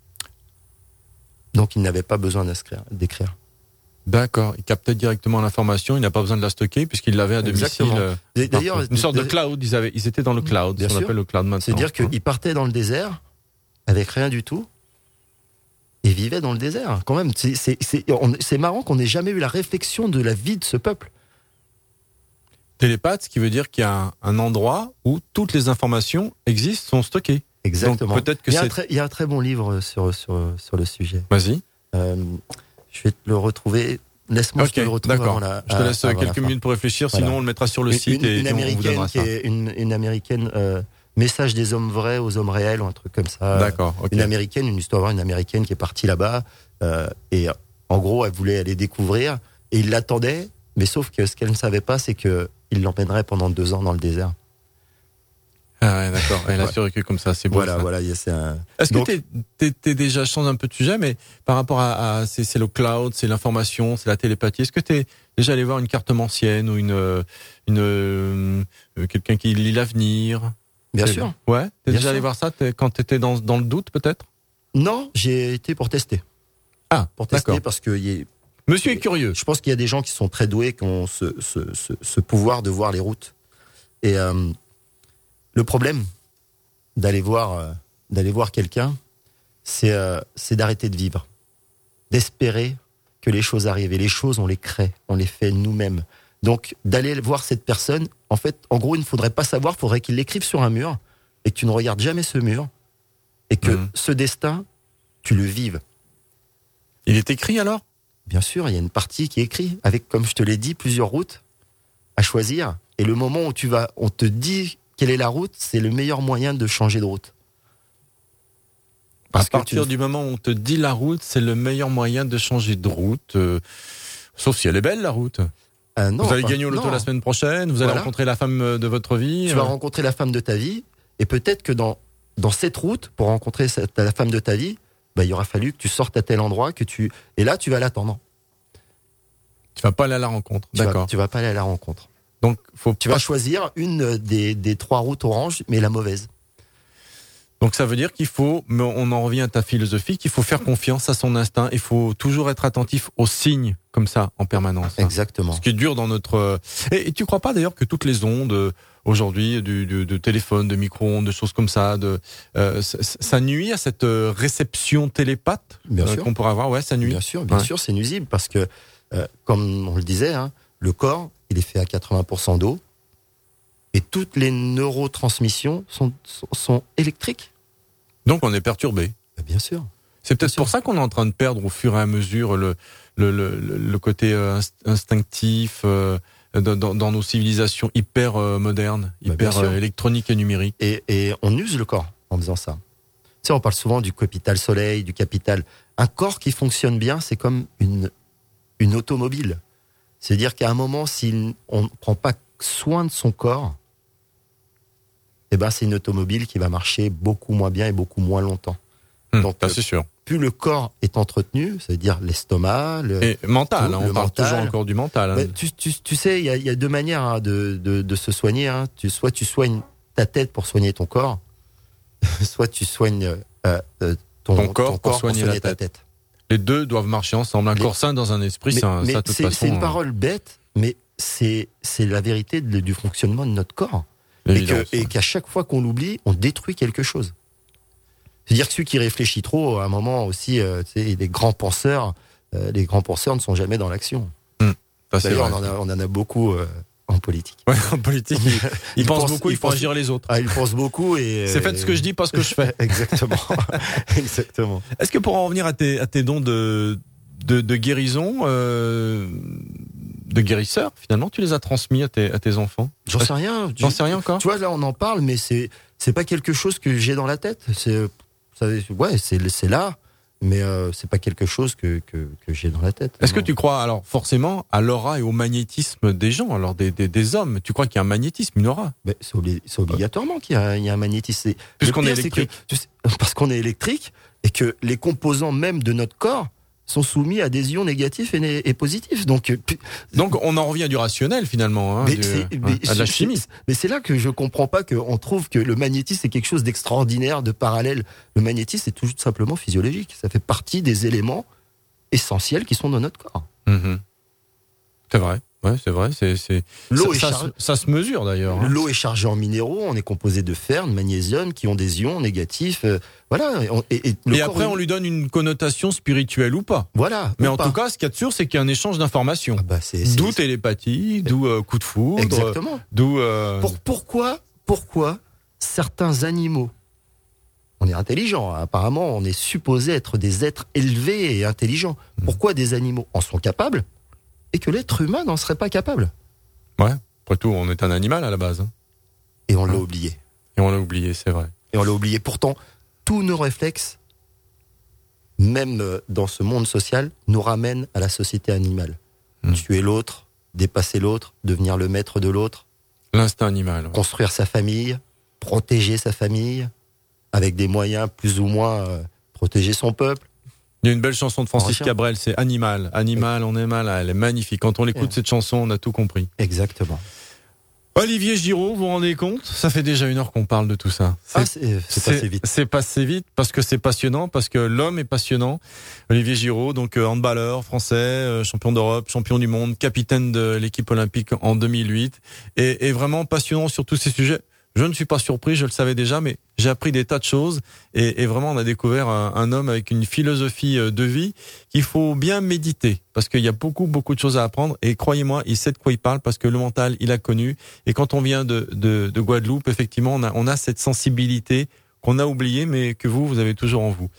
Donc il n'avait pas besoin d'écrire. D'accord. Il captait directement l'information, il n'a pas besoin de la stocker puisqu'il l'avait à domicile. D'ailleurs, une sorte de cloud, ils étaient dans le cloud, ce qu'on appelle le cloud maintenant. C'est-à-dire qu'ils partaient dans le désert avec rien du tout. Et vivaient dans le désert, quand même. C'est marrant qu'on n'ait jamais eu la réflexion de la vie de ce peuple. Télépathe, ce qui veut dire qu'il y a un endroit où toutes les informations existent, sont stockées. Exactement. Donc, peut-être que il y a un très bon livre sur le sujet. Vas-y. Je vais te le retrouver. Laisse-moi te le retrouver avant la Je te laisse quelques minutes pour réfléchir, voilà. Sinon on le mettra sur le site et on vous donnera ça. Une américaine... Message des hommes vrais aux hommes réels ou un truc comme ça. D'accord. Okay. Une histoire d'une américaine qui est partie là-bas et en gros elle voulait aller découvrir et il l'attendait, mais sauf que ce qu'elle ne savait pas, c'est que il l'emmènerait pendant 2 ans dans le désert. Ah ouais, d'accord. Elle a survécu comme ça, c'est beau. Voilà. Est-ce que t'es déjà, je change un peu de sujet, mais par rapport à c'est le cloud, c'est l'information, c'est la télépathie. Est-ce que t'es déjà allé voir une cartomancienne ou une quelqu'un qui lit l'avenir? Bien sûr. Ouais. T'es déjà allé voir ça quand t'étais dans le doute, peut-être? Non, j'ai été pour tester. Ah, pour tester d'accord. parce que Monsieur est curieux. Je pense qu'il y a des gens qui sont très doués, qui ont ce pouvoir de voir les routes. Et le problème d'aller voir quelqu'un, c'est d'arrêter de vivre, d'espérer que les choses arrivent. Et les choses, on les crée, on les fait nous-mêmes. Donc, d'aller voir cette personne, en fait, en gros, il ne faudrait pas savoir, il faudrait qu'il l'écrive sur un mur et que tu ne regardes jamais ce mur et que ce destin, tu le vives. Il est écrit alors ? Bien sûr, il y a une partie qui est écrite avec, comme je te l'ai dit, plusieurs routes à choisir. Et le moment où on te dit quelle est la route, c'est le meilleur moyen de changer de route. À partir du moment où on te dit la route, c'est le meilleur moyen de changer de route. Sauf si elle est belle, la route. Non, vous allez gagner au loto la semaine prochaine, vous allez rencontrer la femme de votre vie. Tu vas rencontrer la femme de ta vie, et peut-être que dans dans cette route, pour rencontrer la femme de ta vie, il aura fallu que tu sortes à tel endroit, et là, tu vas l'attendre. Tu vas pas aller à la rencontre. D'accord. Tu vas pas aller à la rencontre. Donc, tu vas choisir une des 3 routes oranges, mais la mauvaise. Donc ça veut dire qu'il faut, mais on en revient à ta philosophie, qu'il faut faire confiance à son instinct. Il faut toujours être attentif aux signes comme ça en permanence. Exactement. Ce qui est dur dans notre. Et tu crois pas d'ailleurs que toutes les ondes aujourd'hui, de téléphone, de micro-ondes, de choses comme ça, ça nuit à cette réception télépathe qu'on pourrait avoir. Ouais, ça nuit. Bien sûr, c'est nuisible parce que, comme on le disait, le corps, il est fait à 80% d'eau. Et toutes les neurotransmissions sont électriques. Donc on est perturbé. Bien sûr. C'est peut-être pour ça qu'on est en train de perdre au fur et à mesure le côté instinctif dans nos civilisations hyper modernes, hyper électroniques et numériques. Et on use le corps en faisant ça. Tu sais, on parle souvent du capital soleil, du capital. Un corps qui fonctionne bien, c'est comme une automobile. C'est-à-dire qu'à un moment, si on ne prend pas soin de son corps, c'est une automobile qui va marcher beaucoup moins bien et beaucoup moins longtemps. Donc, c'est sûr. Plus le corps est entretenu, c'est-à-dire l'estomac, et mental, on parle toujours encore du mental. Tu sais, il y a 2 manières de se soigner. Soit tu soignes ta tête pour soigner ton corps, soit tu soignes ton corps pour soigner ta tête. Les deux doivent marcher ensemble. Un corps sain dans un esprit, c'est une parole bête, mais c'est la vérité du fonctionnement de notre corps. Et qu'à chaque fois qu'on l'oublie, on détruit quelque chose. C'est-à-dire que celui qui réfléchit trop, à un moment aussi, les grands penseurs ne sont jamais dans l'action. D'ailleurs, on en a beaucoup en politique. Ouais, en politique, ils pensent beaucoup, il faut agir les autres. Ils pensent beaucoup et... C'est fait ce que je dis, pas ce que je fais. Exactement. Exactement. Est-ce que pour en revenir à tes dons de guérison, de guérisseur, finalement, tu les as transmis à tes enfants? J'en sais rien. J'en sais rien encore. Tu vois, là, on en parle, mais c'est pas quelque chose que j'ai dans la tête. C'est là, mais c'est pas quelque chose que j'ai dans la tête. Est-ce que tu crois, alors, forcément, à l'aura et au magnétisme des gens, alors des hommes? Tu crois qu'il y a un magnétisme, une aura? Mais c'est obligatoirement qu'il y a un magnétisme. Puisqu'on est électrique. Parce qu'on est électrique et que les composants même de notre corps sont soumis à des ions négatifs et positifs. Donc on en revient à du rationnel finalement, à de la chimie. Mais c'est là que je comprends pas qu'on trouve que le magnétisme c'est quelque chose d'extraordinaire, de parallèle. Le magnétisme c'est tout simplement physiologique. Ça fait partie des éléments essentiels qui sont dans notre corps. Mmh. C'est vrai. Ouais, c'est vrai. L'eau ça se mesure d'ailleurs. L'eau est chargée en minéraux. On est composé de fer, de magnésium, qui ont des ions négatifs. Voilà. Et après, on lui donne une connotation spirituelle ou pas. Voilà. Mais en tout cas, ce qu'il y a de sûr, c'est qu'il y a un échange d'informations. D'où télépathie, d'où coup de foudre. Exactement. D'où. Pourquoi certains animaux? On est intelligents. Apparemment, on est supposé être des êtres élevés et intelligents. Pourquoi des animaux en sont capables? Et que l'être humain n'en serait pas capable. Ouais, après tout, on est un animal à la base. Et on l'a oublié. Et on l'a oublié, c'est vrai. Et on l'a oublié. Pourtant, tous nos réflexes, même dans ce monde social, nous ramènent à la société animale. Tuer l'autre, dépasser l'autre, devenir le maître de l'autre. L'instinct animal. Ouais. Construire sa famille, protéger sa famille, avec des moyens plus ou moins protéger son peuple. Il y a une belle chanson de Francis Cabrel, c'est Animal. Animal, on est mal, elle est magnifique. Quand on écoute cette chanson, on a tout compris. Exactement. Olivier Giraud, vous vous rendez compte? Ça fait déjà 1 heure qu'on parle de tout ça. C'est passé vite. C'est passé vite parce que c'est passionnant, parce que l'homme est passionnant. Olivier Giraud, donc handballeur français, champion d'Europe, champion du monde, capitaine de l'équipe olympique en 2008, et vraiment passionnant sur tous ces sujets. Je ne suis pas surpris, je le savais déjà, mais j'ai appris des tas de choses et vraiment on a découvert un homme avec une philosophie de vie qu'il faut bien méditer parce qu'il y a beaucoup de choses à apprendre et croyez-moi, il sait de quoi il parle parce que le mental, il a connu et quand on vient de Guadeloupe, effectivement, on a cette sensibilité qu'on a oubliée mais que vous avez toujours en vous.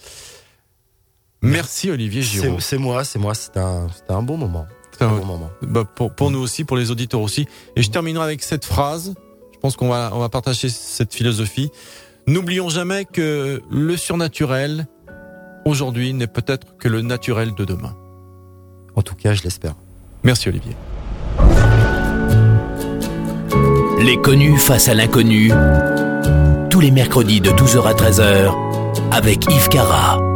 Merci Olivier Giraud. C'est moi, c'était un bon moment. Un bon moment. Pour nous aussi, pour les auditeurs aussi. Et je terminerai avec cette phrase. Je pense qu'on va partager cette philosophie. N'oublions jamais que le surnaturel, aujourd'hui, n'est peut-être que le naturel de demain. En tout cas, je l'espère. Merci Olivier. Les connus face à l'inconnu, tous les tous les mercredis de 12h à 13h avec Yves Cara.